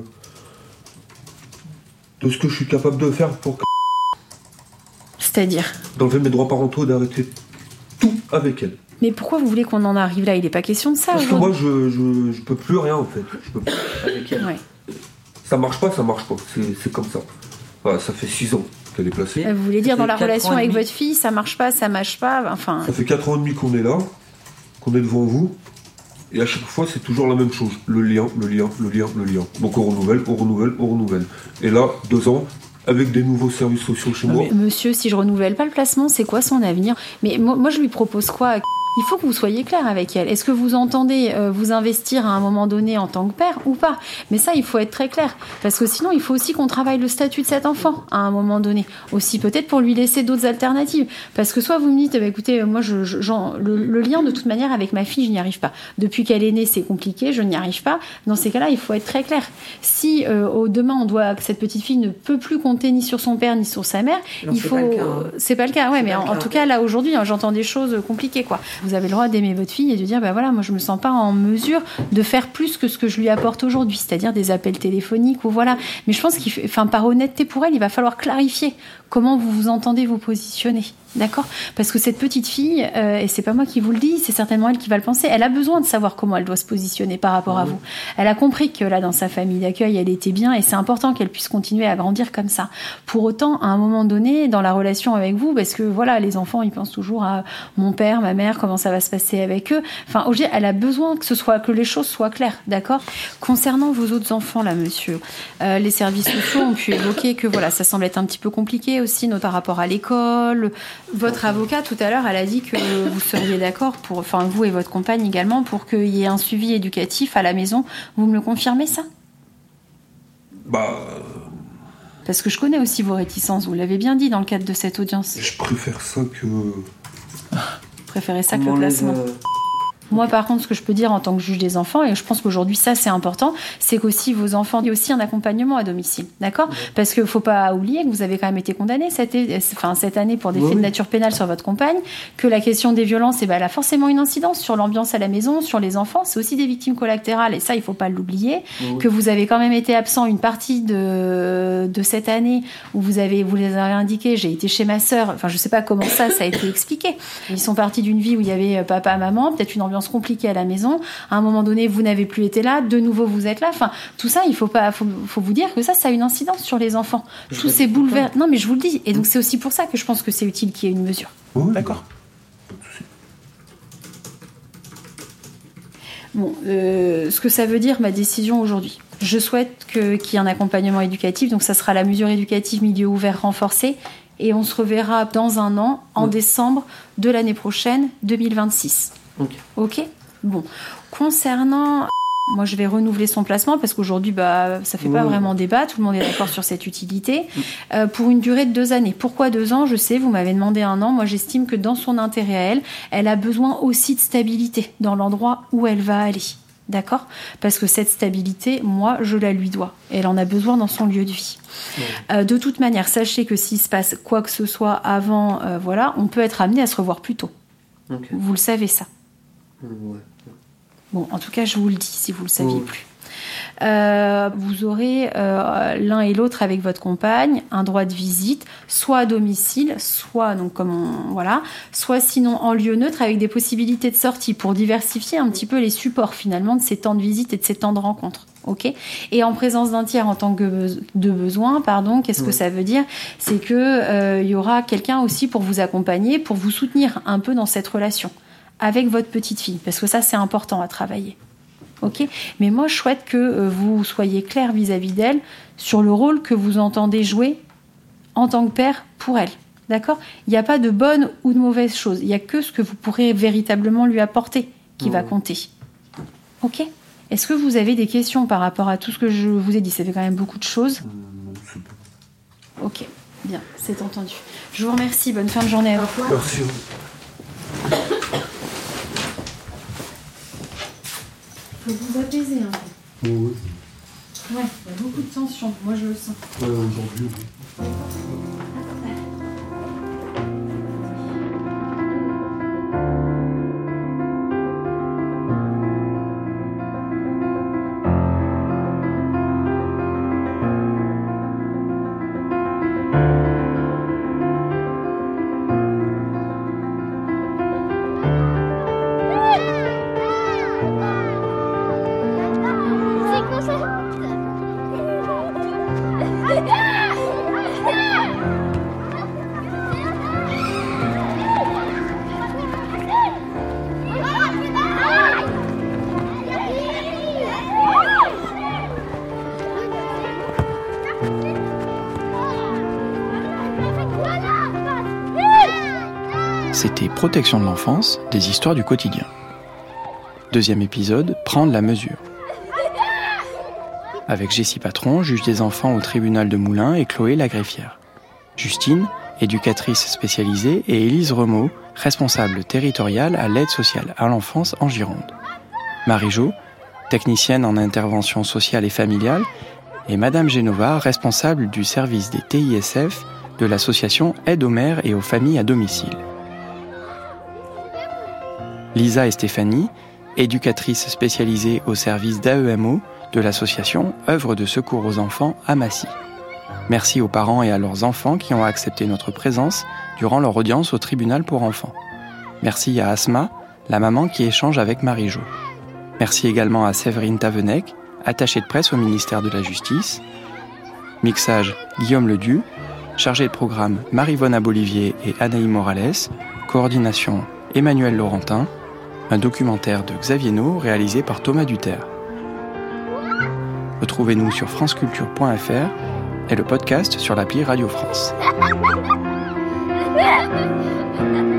de ce que je suis capable de faire pour que... C'est-à-dire? d'enlever mes droits parentaux et d'arrêter tout avec elle. Mais pourquoi vous voulez qu'on en arrive là? Il n'est pas question de ça. Parce que aujourd'hui. moi, je, je, je peux plus rien en fait. Je peux plus avec elle. Ouais. Ça marche pas, ça marche pas. C'est, c'est comme ça. Voilà, ça fait six ans qu'elle est placée. Euh, Vous voulez dire Ça dans fait la quatre relation ans et avec demi. votre fille, ça marche pas, ça marche pas, enfin... Ça fait quatre ans et demi qu'on est là, qu'on est devant vous. Et à chaque fois, c'est toujours la même chose. Le lien, le lien, le lien, le lien. Donc on renouvelle, on renouvelle, on renouvelle. Et là, deux ans, avec des nouveaux services sociaux chez Non, moi. mais monsieur, si je renouvelle pas le placement, c'est quoi son avenir? Mais moi, moi, je lui propose quoi? Il faut que vous soyez clair avec elle. Est-ce que vous entendez euh, vous investir à un moment donné en tant que père ou pas? Mais ça, il faut être très clair. Parce que sinon, il faut aussi qu'on travaille le statut de cet enfant à un moment donné. Aussi, peut-être pour lui laisser d'autres alternatives. Parce que soit vous me dites, eh ben, écoutez, moi, je, je- j'en- le, le lien, de toute manière, avec ma fille, je n'y arrive pas. Depuis qu'elle est née, c'est compliqué, je n'y arrive pas. Dans ces cas-là, il faut être très clair. Si euh, au demain, on doit que cette petite fille ne peut plus compter ni sur son père ni sur sa mère, Non, il c'est faut... pas le cas, hein. C'est pas le cas, ouais, C'est mais pas en, le en cas. tout cas, là, aujourd'hui, hein, j'entends des choses compliquées, quoi. Vous avez le droit d'aimer votre fille et de dire, ben voilà, moi, je me sens pas en mesure de faire plus que ce que je lui apporte aujourd'hui, c'est-à-dire des appels téléphoniques ou voilà. Mais je pense qu'il fait, enfin, par honnêteté pour elle, il va falloir clarifier comment vous vous entendez vous positionner. D'accord? Parce que cette petite fille, euh, et c'est pas moi qui vous le dis, c'est certainement elle qui va le penser, elle a besoin de savoir comment elle doit se positionner par rapport à vous. Elle a compris que là, dans sa famille d'accueil, elle était bien et c'est important qu'elle puisse continuer à grandir comme ça. Pour autant, à un moment donné, dans la relation avec vous, parce que voilà, les enfants, ils pensent toujours à mon père, ma mère, comment ça va se passer avec eux. Enfin, aujourd'hui, elle a besoin que ce soit, que les choses soient claires, d'accord? Concernant vos autres enfants, là, monsieur, euh, les services sociaux ont pu évoquer que voilà, ça semble être un petit peu compliqué aussi, notamment par rapport à l'école. Votre avocat, tout à l'heure, elle a dit que vous seriez d'accord pour, enfin, vous et votre compagne également, pour qu'il y ait un suivi éducatif à la maison. Vous me le confirmez, ça? Bah, Parce que je connais aussi vos réticences, vous l'avez bien dit dans le cadre de cette audience. je préfère ça que... Vous préférez ça que On le m'enlève, placement. euh, Moi, par contre, ce que je peux dire en tant que juge des enfants, et je pense qu'aujourd'hui, ça, c'est important, c'est qu'aussi vos enfants, il y a aussi un accompagnement à domicile, d'accord? Parce qu'il ne faut pas oublier que vous avez quand même été condamné cette, enfin, cette année pour des Oui, faits de oui. nature pénale sur votre compagne, que la question des violences, eh ben, elle a forcément une incidence sur l'ambiance à la maison, sur les enfants, c'est aussi des victimes collatérales, et ça, il ne faut pas l'oublier, Oui, oui. que vous avez quand même été absent une partie de, de cette année, où vous, avez, vous les avez indiqué, j'ai été chez ma sœur, enfin, je ne sais pas comment ça, ça a été expliqué. Ils sont partis d'une vie où il y avait papa, maman, peut-être une ambiance compliquée à la maison. À un moment donné, vous n'avez plus été là, de nouveau vous êtes là. Enfin, tout ça, il faut pas, faut, faut vous dire que ça, ça a une incidence sur les enfants. Je Tous l'ai ces dit bouleversements. Non, mais je vous le dis. Et donc c'est aussi pour ça que je pense que c'est utile qu'il y ait une mesure. D'accord. Bon, euh, ce que ça veut dire, ma décision aujourd'hui. Je souhaite que, qu'il y ait un accompagnement éducatif. Donc ça sera la mesure éducative milieu ouvert renforcée. Et on se reverra dans un an, en Oui. décembre de l'année prochaine, deux mille vingt-six. Ok. Ok. Bon. Concernant, moi je vais renouveler son placement parce qu'aujourd'hui, bah, ça fait Oui, pas oui. vraiment débat. Tout le monde est d'accord sur cette utilité euh, pour une durée de deux années. Pourquoi deux ans? Je sais, vous m'avez demandé un an. Moi, j'estime que dans son intérêt à elle, elle a besoin aussi de stabilité dans l'endroit où elle va aller. D'accord? Parce que cette stabilité, moi, je la lui dois. Elle en a besoin dans son lieu de vie. Euh, de toute manière, sachez que s'il se passe quoi que ce soit avant, euh, voilà, on peut être amené à se revoir plus tôt. Ok. Vous le savez, ça. Ouais. Bon, en tout cas, je vous le dis, si vous le saviez Oui. plus. euh, vous aurez euh, l'un et l'autre avec votre compagne un droit de visite, soit à domicile, soit donc comme on, voilà, soit sinon en lieu neutre avec des possibilités de sortie pour diversifier un petit peu les supports finalement de ces temps de visite et de ces temps de rencontre. Ok. Et en présence d'un tiers en tant que de besoin, pardon, qu'est-ce oui. que ça veut dire ? C'est que euh, y aura quelqu'un aussi pour vous accompagner, pour vous soutenir un peu dans cette relation avec votre petite fille, parce que ça c'est important à travailler. Ok. Mais moi je souhaite que euh, vous soyez clair vis-à-vis d'elle sur le rôle que vous entendez jouer en tant que père pour elle. D'accord ? Il n'y a pas de bonne ou de mauvaise chose. Il n'y a que ce que vous pourrez véritablement lui apporter qui oui. va compter. Ok ? Est-ce que vous avez des questions par rapport à tout ce que je vous ai dit ? Ça fait quand même beaucoup de choses. Ok, bien, c'est entendu. Je vous remercie, bonne fin de journée à vous. Merci. Il faut vous apaiser un peu. Oui. Ouais, il y a beaucoup de tension, moi je le sens. Ouais, aujourd'hui, oui. C'était Protection de l'enfance, des histoires du quotidien. Deuxième épisode, Prendre la mesure. Avec Jessie Patron, juge des enfants au tribunal de Moulins, et Chloé Lagreffière. Justine, éducatrice spécialisée, et Élise Remeau, responsable territoriale à l'aide sociale à l'enfance en Gironde. Marie-Jo, technicienne en intervention sociale et familiale, et Madame Genova, responsable du service des T I S F de l'association Aide aux mères et aux familles à domicile. Lisa et Stéphanie, éducatrices spécialisées au service d'A E M O de l'association Œuvre de secours aux enfants à Massy. Merci aux parents et à leurs enfants qui ont accepté notre présence durant leur audience au tribunal pour enfants. Merci à Asma, la maman qui échange avec Marie-Jo. Merci également à Séverine Tavenec, attachée de presse au ministère de la Justice. Mixage Guillaume Ledu, chargé de programme Marie-Vonne Abolivier et Anaïs Morales, coordination Emmanuel Laurentin, un documentaire de Xavier No réalisé par Thomas Duterre. Retrouvez-nous sur franceculture point f r et le podcast sur l'appli Radio France.